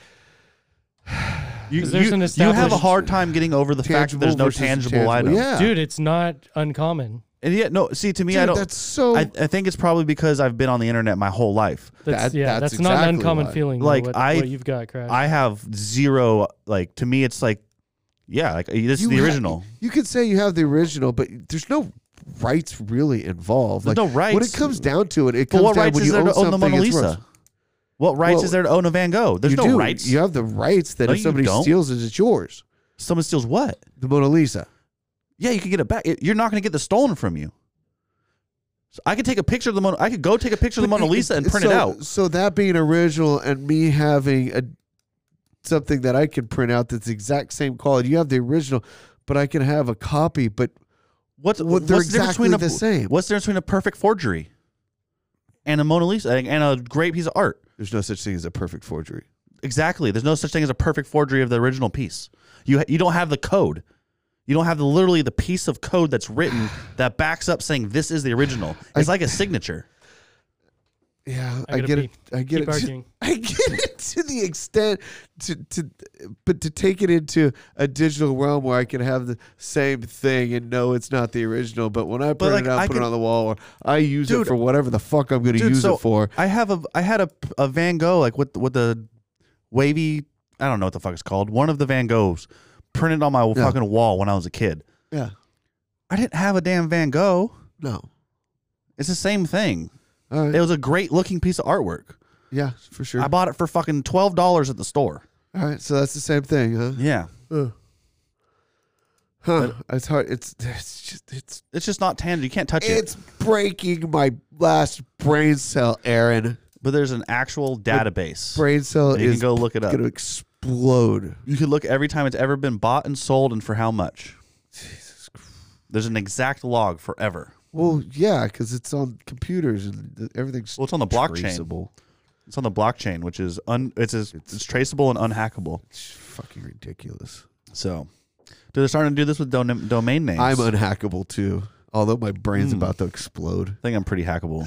You 'Cause there's an have a established- hard time getting over the fact that there's no versus tangible intangible. item. Yeah, Dude, it's not uncommon. And yet, no. See, to me, Dude, I don't. that's so. I think it's probably because I've been on the internet my whole life. That's That's not an exactly uncommon why. feeling. Like, Like I- what you've got, Crash. I have zero. Like to me, it's like, yeah, like this is You the ha- original. You could say you have the original, but there's no rights really involved. There's Like, no rights. when it comes down to it, it But comes what down rights when is you there own to own the something, Mona it's Lisa? worth. What rights Well, is there to own a Van Gogh? There's You no do. rights. You have the rights that No, if you somebody don't. steals it, it's yours. Someone steals what? The Mona Lisa. Yeah, you can get it back. You're not going to get this stolen from you. So I could take a picture of the Mona. I could go take a picture of the Mona Lisa and print it out. So that being original and me having something that I can print out that's the exact same quality. You have the original, but I can have a copy. But What's they're the difference exactly between the same. What's the difference between a perfect forgery and a Mona Lisa and a great piece of art? There's no such thing as a perfect forgery. Exactly. There's no such thing as a perfect forgery of the original piece. You don't have the code. You don't have literally the piece of code that's written that backs up saying this is the original. It's like a signature. Yeah, I I gotta get pee. it. I get Keep it. arguing. I get it to the extent but to take it into a digital realm where I can have the same thing and know it's not the original, but when I print like, it out, I put it could- on the wall, or I use Dude, it for whatever the fuck I'm going to use so it for. I had a Van Gogh like with the wavy. I don't know what the fuck it's called. One of the Van Goghs printed on my Yeah. fucking wall when I was a kid. Yeah, I didn't have a damn Van Gogh. no, It's the same thing. all right, It was a great looking piece of artwork. yeah, for sure. I bought it for fucking $12 at the store. All right, so that's the same thing, huh? Yeah. Huh? It's hard. It's It's just not tangible. You can't touch it. it's breaking my last brain cell, Aaron. But there's an actual database. Brain cell You can is go look it up. going to explode. You can look every time it's ever been bought and sold and for how much. There's an exact log forever. Well, yeah, because it's on computers and everything's Well, it's on the blockchain. traceable. It's on the blockchain, which is it's traceable and unhackable. It's fucking ridiculous. So, they're starting to do this with domain names. I'm unhackable too, although my brain's about to explode. I think I'm pretty hackable.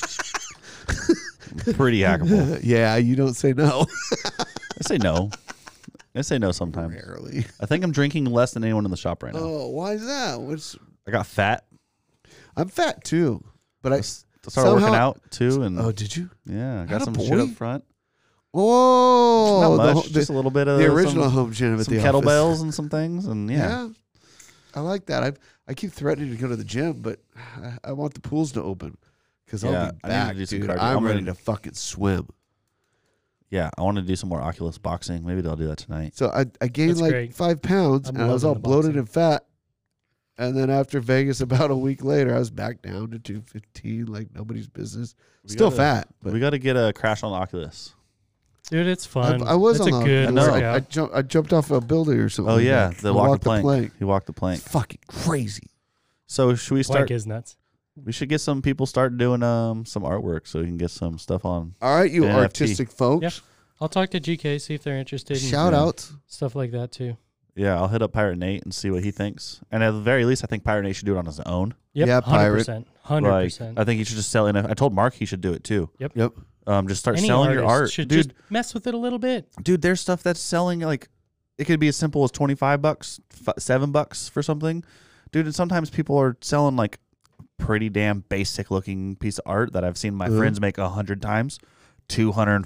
I'm pretty hackable. Yeah, you don't say no. I say no. I say no sometimes. Rarely. I think I'm drinking less than anyone in the shop right now. Oh, why is that? I got fat. I'm fat too, but I Started working somehow- out too, and Oh, did you? yeah, I got Atta some boy. shit up front. Oh, Not much, just a little bit of the original some, home gym at some the office. kettlebells and some things, and yeah. I like that. I keep threatening to go to the gym, but I want the pools to open because Yeah, I'll be I need to back, do some dude. cardio. I'm I'm ready ready. to fucking swim. Yeah, I want to do some more Oculus boxing. Maybe they'll do that tonight. So I gained That's like great. 5 pounds, I'm and I was all loving the bloated boxing. and fat. And then after Vegas, about a week later, I was back down to 215, like nobody's business. Still gotta- fat, but We got to get a crash on the Oculus. Dude, it's fun. I was it's on a good the, workout. I jumped off a building or something. Oh like yeah, that. the I walk walked the plank. He walked the plank. It's fucking crazy. So should we start? Plank is nuts. We should get some people start doing some artwork so we can get some stuff on. All right, you NFT. artistic folks. Yep. I'll talk to GK, see if they're interested in Shout outs. stuff like that too. Yeah, I'll hit up Pirate Nate and see what he thinks. And at the very least, I think Pirate Nate should do it on his own. Yep, Yeah, Pirate. 100%. Like, 100%. I think he should just sell. I told Mark he should do it too. Yep. Just start Any selling your artist art, should dude. just mess with it a little bit. Dude, there's stuff that's selling like it could be as simple as $25, $7 for something, dude. And sometimes people are selling like pretty damn basic looking piece of art that I've seen my friends make 100 times, $250,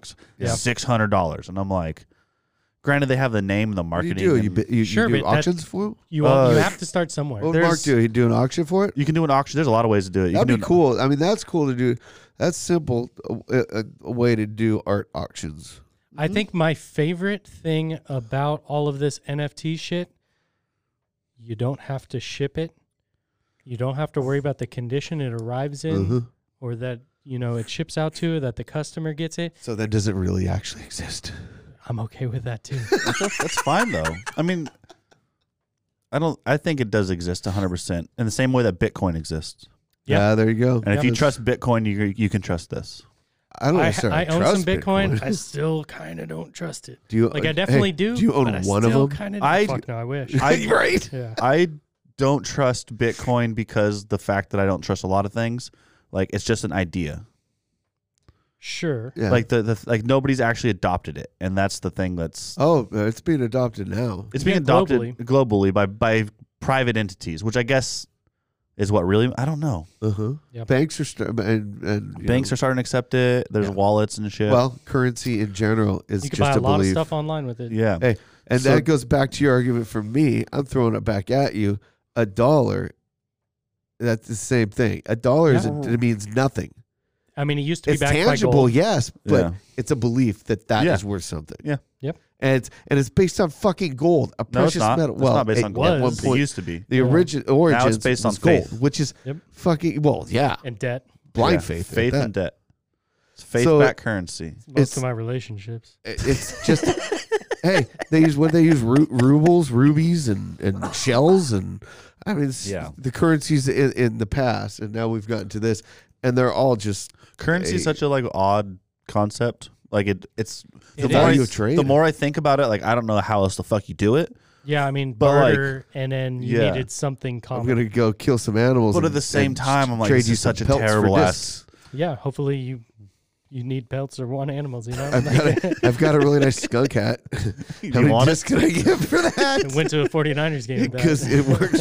$600, and I'm like, granted, they have the name and the What do marketing. you do? You Sure, do but auctions for it? You have to start somewhere. What would Mark do? He'd do an auction for it? You can do an auction. There's a lot of ways to do it. You That'd can be do cool. I mean, that's cool to do. That's simple, a way to do art auctions. I think my favorite thing about all of this NFT shit, you don't have to ship it. You don't have to worry about the condition it arrives in or that, it ships out to, that the customer gets it. So that doesn't really actually exist. I'm okay with that too. That's fine though. I mean, I think it does exist 100% in the same way that Bitcoin exists. Yeah, there you go. And if you trust Bitcoin, you can trust this. I don't I necessarily own trust some Bitcoin. I still kind of don't trust it. Do you? I definitely do. Do you own but I one of still them? Kinda, fuck no, I wish. Right. Yeah. I don't trust Bitcoin because the fact that I don't trust a lot of things, like it's just an idea. Sure. Yeah. Like like nobody's actually adopted it, and that's the thing that's it's being adopted now. it's being adopted globally by private entities, which I guess is what really I don't know. Yep. Banks are and Banks are starting to accept it. There's wallets and shit. Well, currency in general is You can just buy a lot belief. of stuff online with it. yeah. Hey, and So- that goes back to your argument from me. I'm throwing it back at you. $1, that's the same thing. $1 it means nothing. I mean, it used to be It's backed by tangible, gold. yes, but Yeah. it's a belief that is Yeah. worth something. Yeah. Yep. And it's based on fucking gold, a No, it's precious not. metal. It's Well, not based it on gold. at one was. It point, used to be. the Yeah. origins based on was gold, faith. which is Yep. fucking And debt. blind Yeah. faith. at Faith that. and debt. It's faith So- back currency. Most of my relationships. It's just hey, they use rubles, rubies, and shells, and I mean, Yeah. the currencies in the past, and now we've gotten to this, and they're all just Currency is such a like odd concept. Like it's the It more is. I, Trade. the more I think about it, like I don't know how else the fuck you do it. Yeah, I mean, But, like, barter, and then you yeah. needed something I'm common. gonna go kill some animals. But at and- the same and time, I'm like, trade this you is some such a pelts for terrible discs. Yeah, hopefully you need pelts or want animals, I've got a really nice skunk hat. You How many want it? discs can I get for I that? went to a 49ers game with that. Because it works.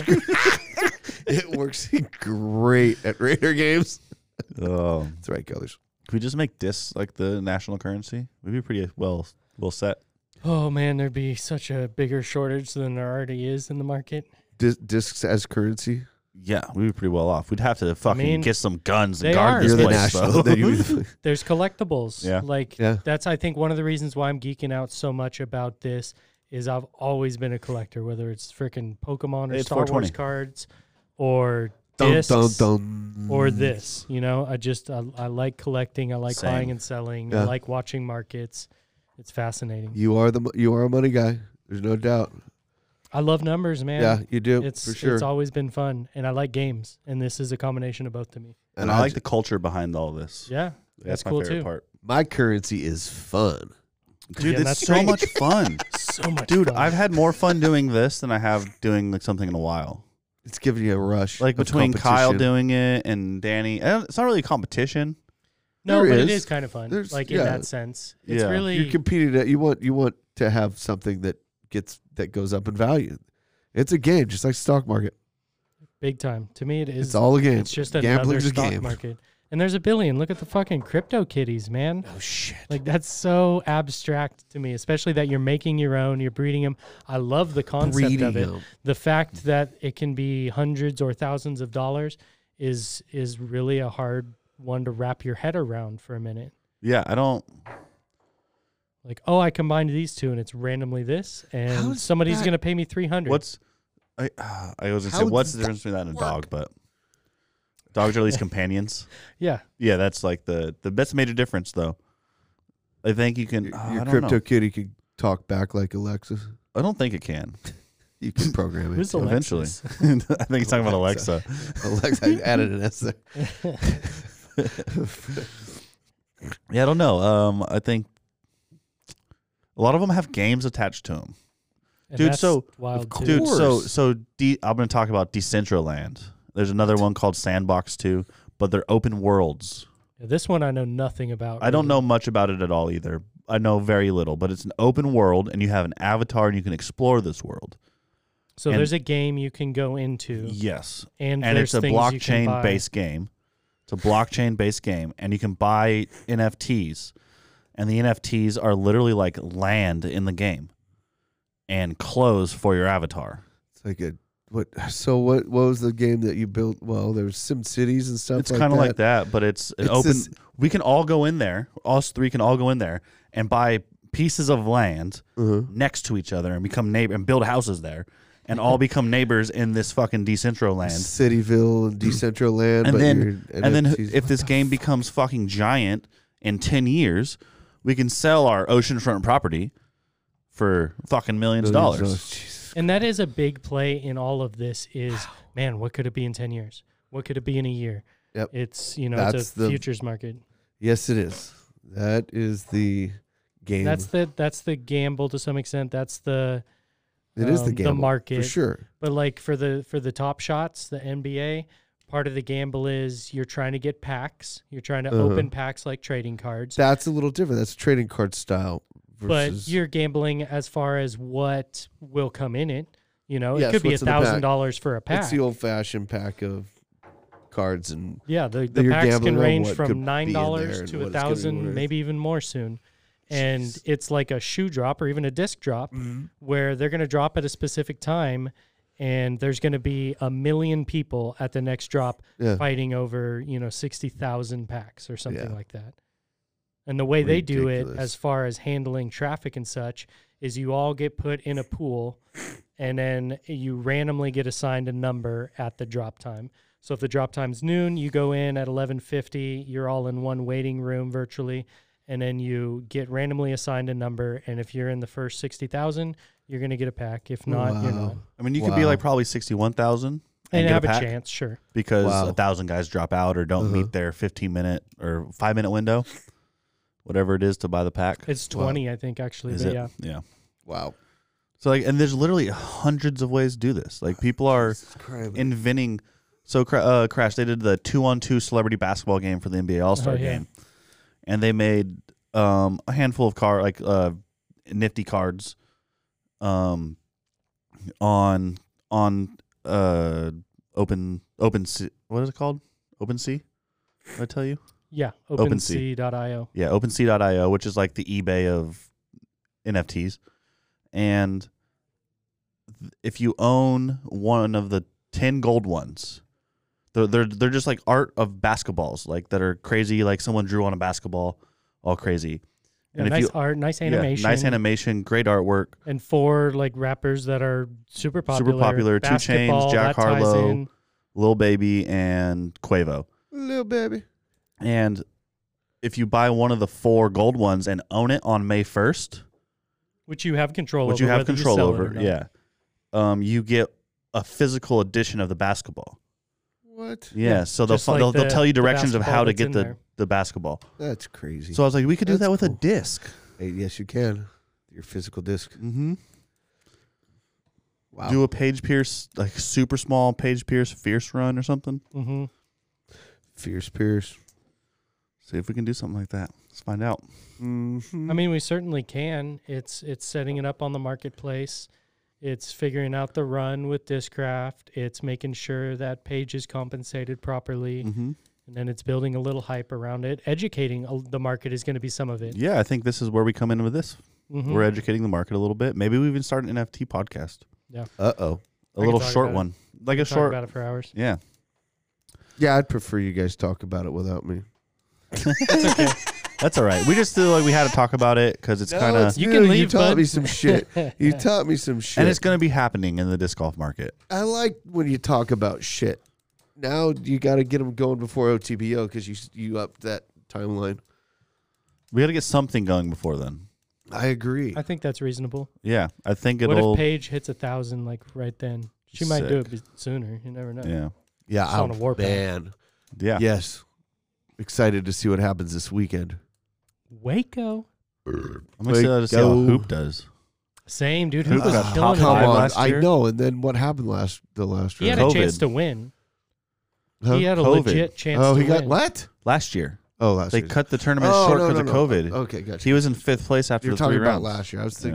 It works great at Raider games. Oh, That's right, colors. could we just make discs like the national currency? We'd be pretty well set. Oh, man, there'd be such a bigger shortage than there already is in the market. Discs as currency. Yeah, we'd be pretty well off. We'd have to fucking mean, get some guns and they guard are. this You're the place. national. though. Then you- There's collectibles. Yeah. Like, Yeah. that's, I think, one of the reasons why I'm geeking out so much about this is I've always been a collector, whether it's freaking Pokemon or It's Star Wars 420. cards or dun, discs dun, dun. or this. I like collecting. I like Same. buying and selling. Yeah. I like watching markets. It's fascinating. You are a money guy. There's no doubt. I love numbers, man. Yeah, you do It's for sure. It's always been fun, and I like games, and this is a combination of both to me. And I like the culture behind all this. Yeah, That's my cool favorite too. part. my currency is fun. Dude, Yeah, it's that's so great. much fun. So much, Dude, fun. I've had more fun doing this than I have doing like something in a while. It's giving you a rush. Like of between Kyle competition. doing it and Danny, it's not really a competition. no, there but is. it is kind of fun. There's- Like yeah. in that sense, it's Yeah. really You're competing at you want to have something that goes up in value. It's a game, just like stock market. big time. To me, it is. It's all a game. It's just another Gambling's a stock game. market. And there's a billion. Look at the fucking crypto kitties, man. Oh shit! Like that's so abstract to me, especially that you're making your own, you're breeding them. I love the concept of it. The fact that it can be hundreds or thousands of dollars is really a hard one to wrap your head around for a minute. Yeah, I don't. Like, oh, I combined these two and it's randomly this, and How's somebody's that- going to pay me $300. I was gonna say, How what's does the difference between that and a dog? But dogs are at least companions. Yeah. Yeah, that's like that's a major difference, though. I think you can. Your I don't crypto know. kitty can talk back like Alexa. I don't think it can. You can program it. Who's Eventually, Alexis? I think he's talking about Alexa. Alexa I added an S there. Yeah, I don't know. I think a lot of them have games attached to them. And Dude, that's so- wild too. Dude, course. I'm going to talk about Decentraland. There's another one called Sandbox too, but they're open worlds. Yeah, this one I know nothing about. I don't really. know much about it at all either. I know very little, but it's an open world, and you have an avatar, and you can explore this world. So And- there's a game you can go into, Yes. and And there's it's a things you can buy. blockchain-based game. It's a blockchain-based game, and you can buy NFTs, and the NFTs are literally like land in the game and clothes for your avatar. It's like a what? So what was the game that you built? Well, there's Sim Cities and stuff. It's like kind of that. like that, but it's an It's open. this- We can all go in there. Us three can all go in there and buy pieces of land next to each other and become neighbor and build houses there, and all become neighbors in this fucking Decentraland. Cityville and Decentraland. And but then, your and then, NFTs if this game becomes fucking giant in 10 years, we can sell our oceanfront property for fucking millions of dollars. Jesus. And that is a big play in all of this is, man, what could it be in 10 years? What could it be in a year? Yep. It's, it's That's a the- futures market. Yes, it is. That is the game. That's the gamble to some extent. That's the it is the the gamble market. for sure. But like for the top shots, the NBA, part of the gamble is you're trying to get packs. You're trying to open packs like trading cards. That's a little different. That's trading card style. But Versus, you're gambling as far as what will come in it. It Yes, could be what's in the pack. $1,000 for a pack. it's the old fashioned pack of cards and Yeah, the that you're packs gambling can on range what could from be in $9 there and to what it's gonna be $1,000, worth. maybe even more soon. And it's like a shoe drop or even a disc drop where they're going to drop at a specific time, and there's going to be 1 million people at the next drop Yeah. fighting over 60,000 packs or something Yeah. like that. And the way they do it, Ridiculous. as far as handling traffic and such, is you all get put in a pool, and then you randomly get assigned a number at the drop time. So if the drop time's noon, you go in at 11:50. You're all in one waiting room virtually, and then you get randomly assigned a number. And if you're in the first 60,000, you're going to get a pack. If not, you're not. I mean, you could be Wow. like probably 61,000 And get have a pack chance, sure. because Wow. 1,000 guys drop out or don't meet their 15-minute or 5-minute window, whatever it is to buy the pack. It's 20, I think, actually. Is but it? yeah. Yeah. wow. So like, and there's literally hundreds of ways to do this. Like people are inventing. So Crash, they did the 2-on-2 celebrity basketball game for the NBA All-Star Oh, yeah. game, and they made a handful of nifty cards, on OpenSea. What is it called? OpenSea? Did I tell you? Yeah, OpenSea. OpenSea.io. Yeah, OpenSea.io, which is like the eBay of NFTs. And if you own one of the 10 gold ones, they're just like art of basketballs, like that are crazy. Like someone drew on a basketball, all crazy. Yeah, And if nice you art, nice animation. nice animation, great artwork. And 4 like rappers that are super popular. Super popular, 2 Chainz, Basketball, Jack that ties Harlow. in. Lil Baby and Quavo. Little baby. And if you buy one of the 4 gold ones and own it on May 1st, Which you have control over. which you have whether control sell it or over, not. yeah, you get a physical edition of the basketball. What? Yeah, Yeah, so they'll, just like they'll the- tell you the directions of how basketball to that's get in the, there. the basketball. That's crazy. So I was like, we could do That's that with a cool. disc. Hey, yes, you can. Your physical disc. Mm-hmm. Wow. Do a Page Pierce, like super small Page Pierce Fierce run or something. Mm-hmm. Fierce Pierce. See if we can do something like that. Let's find out. Mm-hmm. I mean, we certainly can. It's setting it up on the marketplace. It's figuring out the run with Discraft. It's making sure that page is compensated properly. Mm-hmm. And then it's building a little hype around it. Educating the market is going to be some of it. Yeah, I think this is where we come in with this. Mhm. We're educating the market a little bit. Maybe we even start an NFT podcast. Uh-oh. A I little can talk short about it. one. Like a Talk short. about it for hours. Yeah. Yeah, I'd prefer you guys talk about it without me. That's all right. We just feel like we had to talk about it because it's kind of, You can You leave, taught bud. me some shit. You taught me some shit. and it's going to be happening in the disc golf market. I like when you talk about shit. Now you got to get them going before OTBO because you upped that timeline. We got to get something going before then. I agree. I think that's reasonable. Yeah, I think What it'll. if Paige hits 1,000 like right then? She might do Sick. it sooner. You never know. Yeah, Yeah, Just on a warpath. man. yeah. Yes. Excited to see what happens this weekend. Waco. I'm excited to see how Go. Hoop does. Same, dude. Hoop Who was got killing top Come it? five on. last I year? know. And then what happened the last He had round? a chance COVID. to win. Huh? He had a COVID. legit chance Oh, to he got win. what? Last year, Oh, last they year. cut the tournament Oh, short no, because no, of no. COVID. Okay, gotcha. He was in 5th place after You're the 3 talking about rounds. last year. I was thinking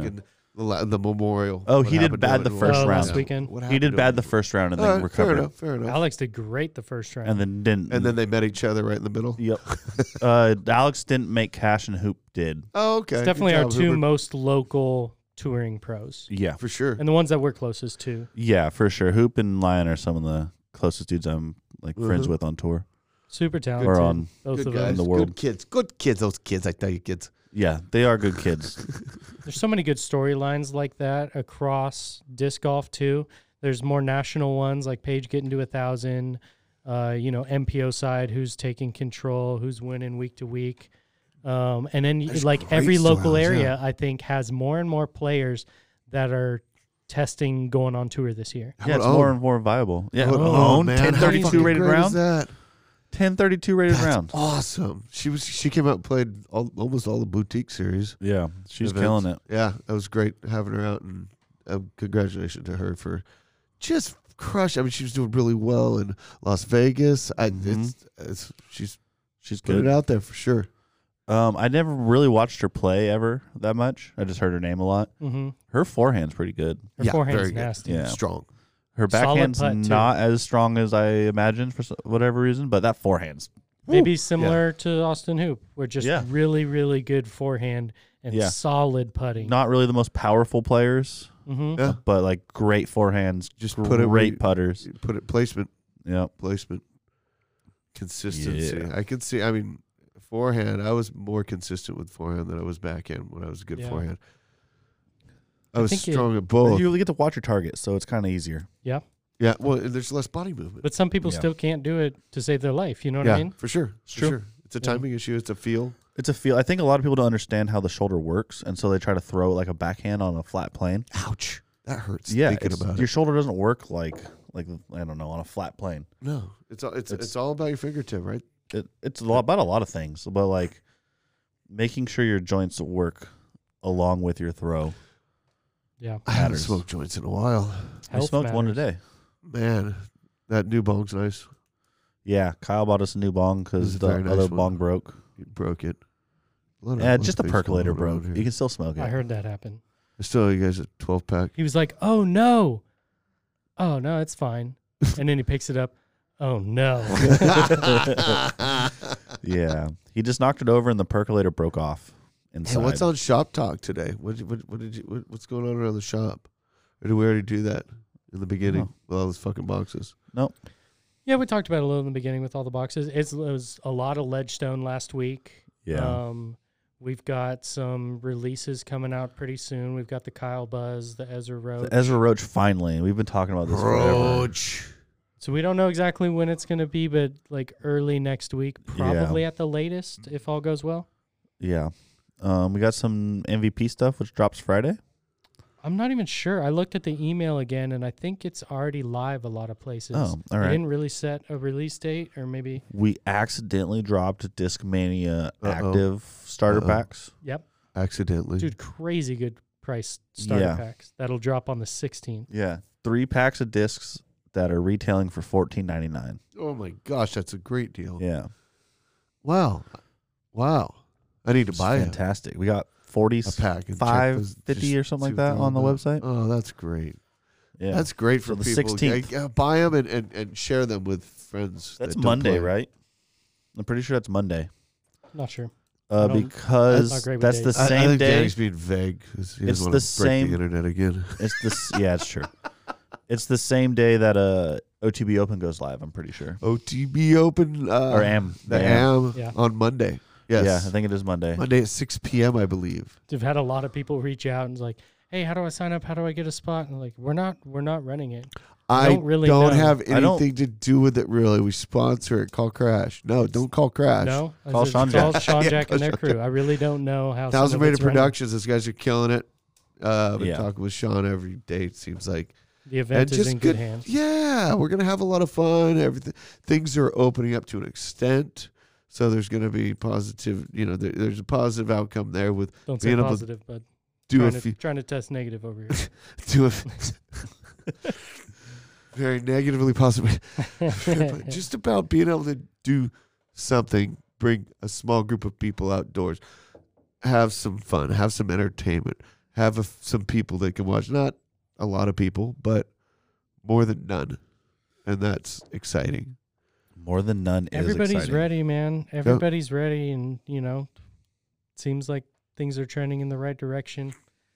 The Memorial. Oh, What he did happened bad to the it? first round. round. Weekend. What He happened did to bad him? the first round and All then right, recovered. fair enough. Fair enough. Alex did great the first round. And then didn't. And then they met each other right in the middle. Yep. Alex didn't make cash and Hoop did. Oh, okay. it's definitely Good our job, two Hubert. most local touring pros, Yeah. For sure. and the ones that we're closest to. Yeah, for sure. Hoop and Lion are some of the closest dudes I'm like friends with on tour. Super talented. Or on both Good of guys. them. the world. Good kids. Good kids. Those kids. I tell you, kids. Yeah, they are good kids. There's so many good storylines like that across disc golf too. There's more national ones like Paige getting to 1,000. MPO side, who's taking control, who's winning week to week. And then There's like great every local storylines, area, yeah. I think has more and more players that are testing going on tour this year. Yeah, it's about more Owen? and more viable. Yeah, How about Owen, man? How 1032 fucking rated great is round. that? 1032 rated That's round. awesome. She came out and played almost all the boutique series. Yeah, she's events. killing it. Yeah, that was great having her out, and congratulations to her for just crush. I mean, she was doing really well in Las Vegas. She's She's put it good. out there for sure. I never really watched her play ever that much. I just heard her name a lot. Mm-hmm. Her forehand's pretty good. Her Yeah, forehand's very good. nasty. Yeah. Strong. Her Solid backhand's putt, too. not as strong as I imagined for whatever reason, but that forehand's Maybe similar to Austin Hoop. We're just Yeah. really, really good forehand and Yeah. solid putting. not really the most powerful players, Mm-hmm. Yeah, but like great forehands, just great put it where you- putters. Put it placement, Yep. consistency. Yeah. I can see. I mean, forehand. I was more consistent with forehand than I was backhand when I was a good Yeah. forehand. I was think strong at both. You get to watch your target, so it's kind of easier. Yeah. Yeah, well, and there's less body movement. But some people Yeah. still can't do it to save their life. You know what yeah, I mean? for sure. It's For true. sure. It's a Yeah. timing issue. It's a feel. It's a feel. I think a lot of people don't understand how the shoulder works, and so they try to throw like a backhand on a flat plane. Ouch. That hurts. Yeah, thinking about your it. shoulder doesn't work like I don't know, on a flat plane. No, it's It's- all about your fingertip, right? It's about a lot of things, but like making sure your joints work along with your throw. Yeah. I haven't Matters. smoked joints in a while. I Health smoked one matters. today. Man, that new bong's nice. Yeah, Kyle bought us a new bong This is because a the very nice other one. bong broke. You broke it. A lot of Yeah, other just the things percolator going on broke. here. You can still smoke it. I heard that happen. Still, you guys a 12-pack. He was like, "Oh no, oh no, it's fine," and then he picks it up. Oh no. Yeah, he just knocked it over and the percolator broke off inside. Hey, what's on Shop Talk today? What's going on around the shop? Or did we already do that in the beginning No. with all those fucking boxes? Nope. Yeah, we talked about it a little in the beginning with all the boxes. It was a lot of Ledgestone last week. Yeah. We've got some releases coming out pretty soon. We've got the Kyle Buzz, the Ezra Roach. The Ezra Roach finally. We've been talking about this forever. Roach. So we don't know exactly when it's going to be, but like early next week, probably at the latest, if all goes well. Yeah. We got some MVP stuff, which drops Friday. I'm not even sure. I looked at the email again, and I think it's already live a lot of places. Oh, all They right. didn't really set a release date, or maybe. We accidentally dropped Discmania Uh-oh. active starter Uh-oh. packs. Yep. Accidentally. Dude, crazy good price starter Yeah. packs. That'll drop on the 16th. Yeah. 3 packs of discs that are retailing for $14.99. Oh my gosh, that's a great deal. Yeah. Wow. I need to It's buy fantastic. We got 40, a pack. And check 550 just or something like see that what's on the going website. Oh, that's great. Yeah. That's great for So the people. 16th. Yeah, buy them and share them with friends. That's that don't Monday, play. right? I'm pretty sure that's Monday. Not sure. I don't- Because That's not great with that's the dates. I same think day. Danny's being vague 'cause he It's doesn't the want to break same- the internet again. It's this. Yeah, it's true. It's the same day that OTB Open goes live. I'm pretty sure. OTB Open Or AM. the AM. AM Yeah. on Monday. Yes. Yeah, I think it is Monday. Monday at 6 p.m. I believe. We've had a lot of people reach out and like, "Hey, how do I sign up? How do I get a spot?" And like, we're not running it. I don't really don't know. have I don't- anything to do with it really. We sponsor it. Call Crash. No, don't call Crash. No, I Call said, Sean call Jack. Sean Yeah, Jack call and their Sean crew. I really don't know how. Thousand some of Rated it's running. Productions. Those guys are killing it. Been Yeah. talking with Sean every day. It seems like. The event And is just in good good- hands. Yeah, we're gonna have a lot of fun. Everything, things are opening up to an extent, so there's gonna be positive. There's a positive outcome there with Don't say being able to positive, but do a trying few, to, trying to test negative over here. do a very negatively positive. But just about being able to do something, bring a small group of people outdoors, have some fun, have some entertainment, have some people that can watch. Not a lot of people, but more than none. And that's exciting. More than none is Everybody's exciting. ready, man. Everybody's ready, and seems like things are trending in the right direction.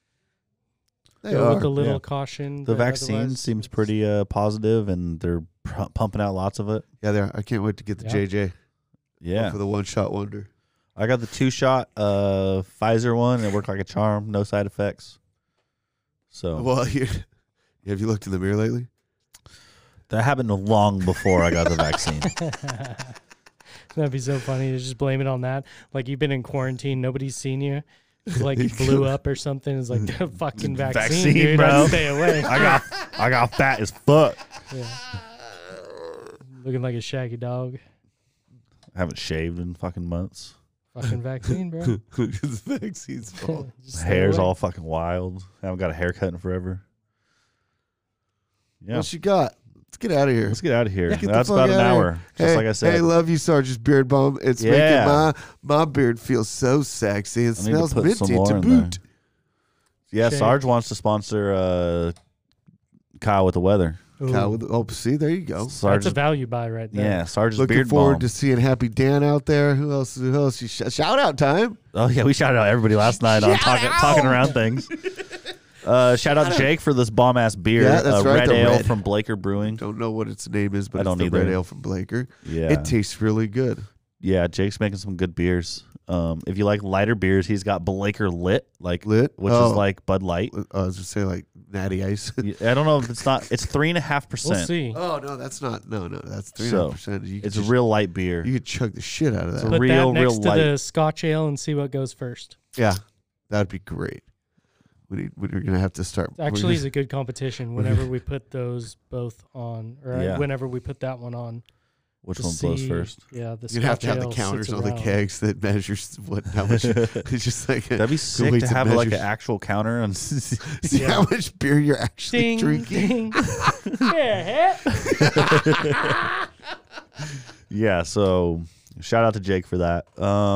They Go are. with a little Yeah. caution. The but vaccine otherwise, seems it's- pretty positive, and they're pumping out lots of it. Yeah, I can't wait to get the Yeah. JJ. Yeah. For the one-shot wonder. I got the 2-shot Pfizer one. It worked like a charm. No side effects. So Well, have you looked in the mirror lately? that happened long before I got the vaccine. That'd be so funny to just blame it on that. Like you've been in quarantine, nobody's seen you. Like you blew up or something. It's like the fucking vaccine, dude. bro. I'd stay away. I got fat as fuck. Yeah. Looking like a shaggy dog. I haven't shaved in fucking months. Fucking vaccine, bro. Because the vaccine's fault. Just stay Hair's away. all fucking wild. I haven't got a haircut in forever. Yeah. What you got? Let's get out of here. Let's get out of here. Get the That's fuck about an outta here. hour. Just like I said. Hey, love you, Sergeant Beard Balm. It's Yeah. making my beard feel so sexy. It I need to smells put some minty more to in there. boot. Yeah, Shave. Sarge wants to sponsor Kyle with the weather. Ooh, Kyle with see, there you go. that's a Sarge's, value buy right there. yeah, Sarge's Looking beard forward balm. to seeing Happy Dan out there. Who else? You shout out time. Oh yeah, we shouted out everybody last night on talking around things. Shout out Jake for this bomb ass beer. Yeah, that's right, Red the ale red. from Blaker Brewing. Don't know what its name is, but I don't it's the red either. ale from Blaker. Yeah, It tastes really good. yeah. Jake's making some good beers. If you like lighter beers, he's got Blaker Lit, Lit, which Oh. is like Bud Light. I was just saying like Natty Ice. I don't know if it's not. It's 3.5%. We'll see. Oh no, that's not. No, that's 3.5%. You could It's a just- real light beer. You could chug the shit out of that. Put real, that next real to light. the Scotch ale and see what goes first. Yeah, that'd be great. We're gonna have to start. Actually, it's a good competition whenever we put those both on, or Yeah. whenever we put that one on. Which to one blows see- first? Yeah, the you'd have to have Scotch the ale counters sits on the around. kegs that measures how much. It's just like That'd be sick weight to to have like an measure. actual counter and see how much beer you're actually Ding, drinking. ding. Yeah. yeah. So shout out to Jake for that.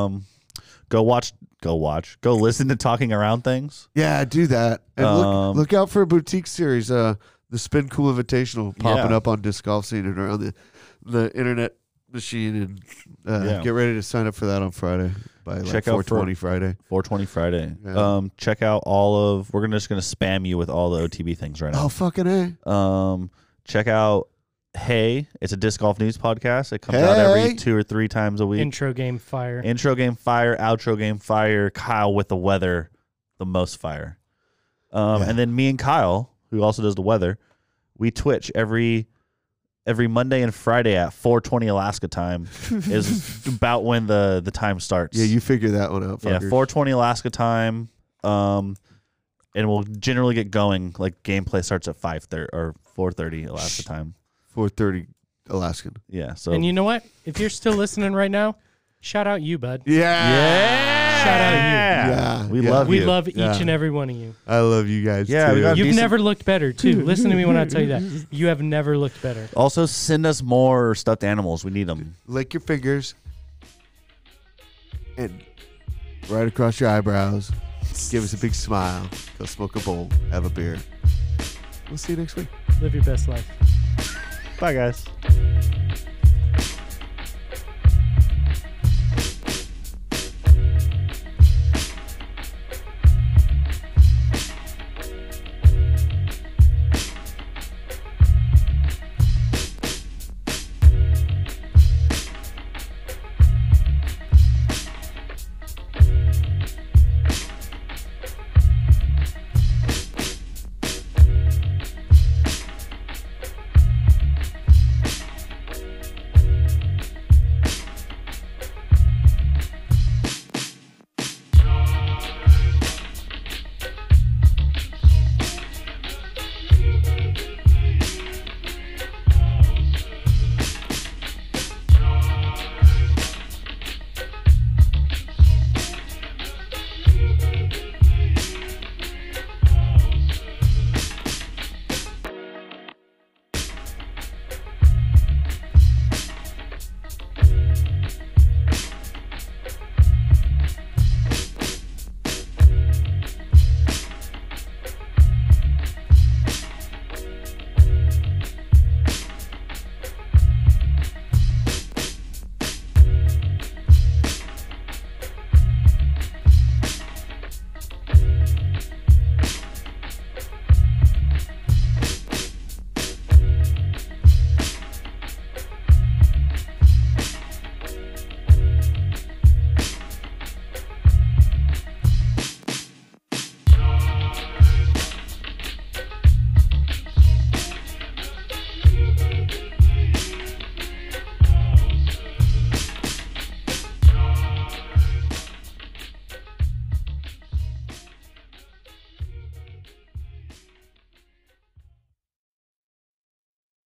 Go listen to Talking Around Things. Yeah, do that. And look out for a boutique series. The Spin Cool Invitational popping Yeah. up on Disc Golf Scene and around the internet machine, and Yeah. get ready to sign up for that on Friday by like Check out 420 Friday. 420 Friday. Yeah. Check out we're just gonna spam you with all the OTB things right Oh now. fucking A! Check out Hey, it's a disc golf news podcast. It comes out every Hey. 2 or 3 times a week. Intro game fire. Intro game fire, outro game fire. Kyle with the weather, the most fire. Yeah. And then me and Kyle, who also does the weather, we Twitch every Monday and Friday at 4:20 Alaska time is about when the time starts. Yeah, you figure that one out. Yeah, Fuckers. 4:20 Alaska time. And we'll generally get going. Like gameplay starts at 5:30 or 4:30 Alaska time. 4:30 Alaskan. Yeah. So And you know what? If you're still listening right now, shout out you, bud. Yeah. Shout out you. Yeah. We Yeah. love We you. love each Yeah. and every one of you. I love you guys. Yeah, too. we got You've decent- never looked better, too. Listen to me when I tell you that. You have never looked better. Also, send us more stuffed animals. We need them. lick your fingers and right across your eyebrows. Give us a big smile. Go smoke a bowl. Have a beer. We'll see you next week. Live your best life. Bye, guys.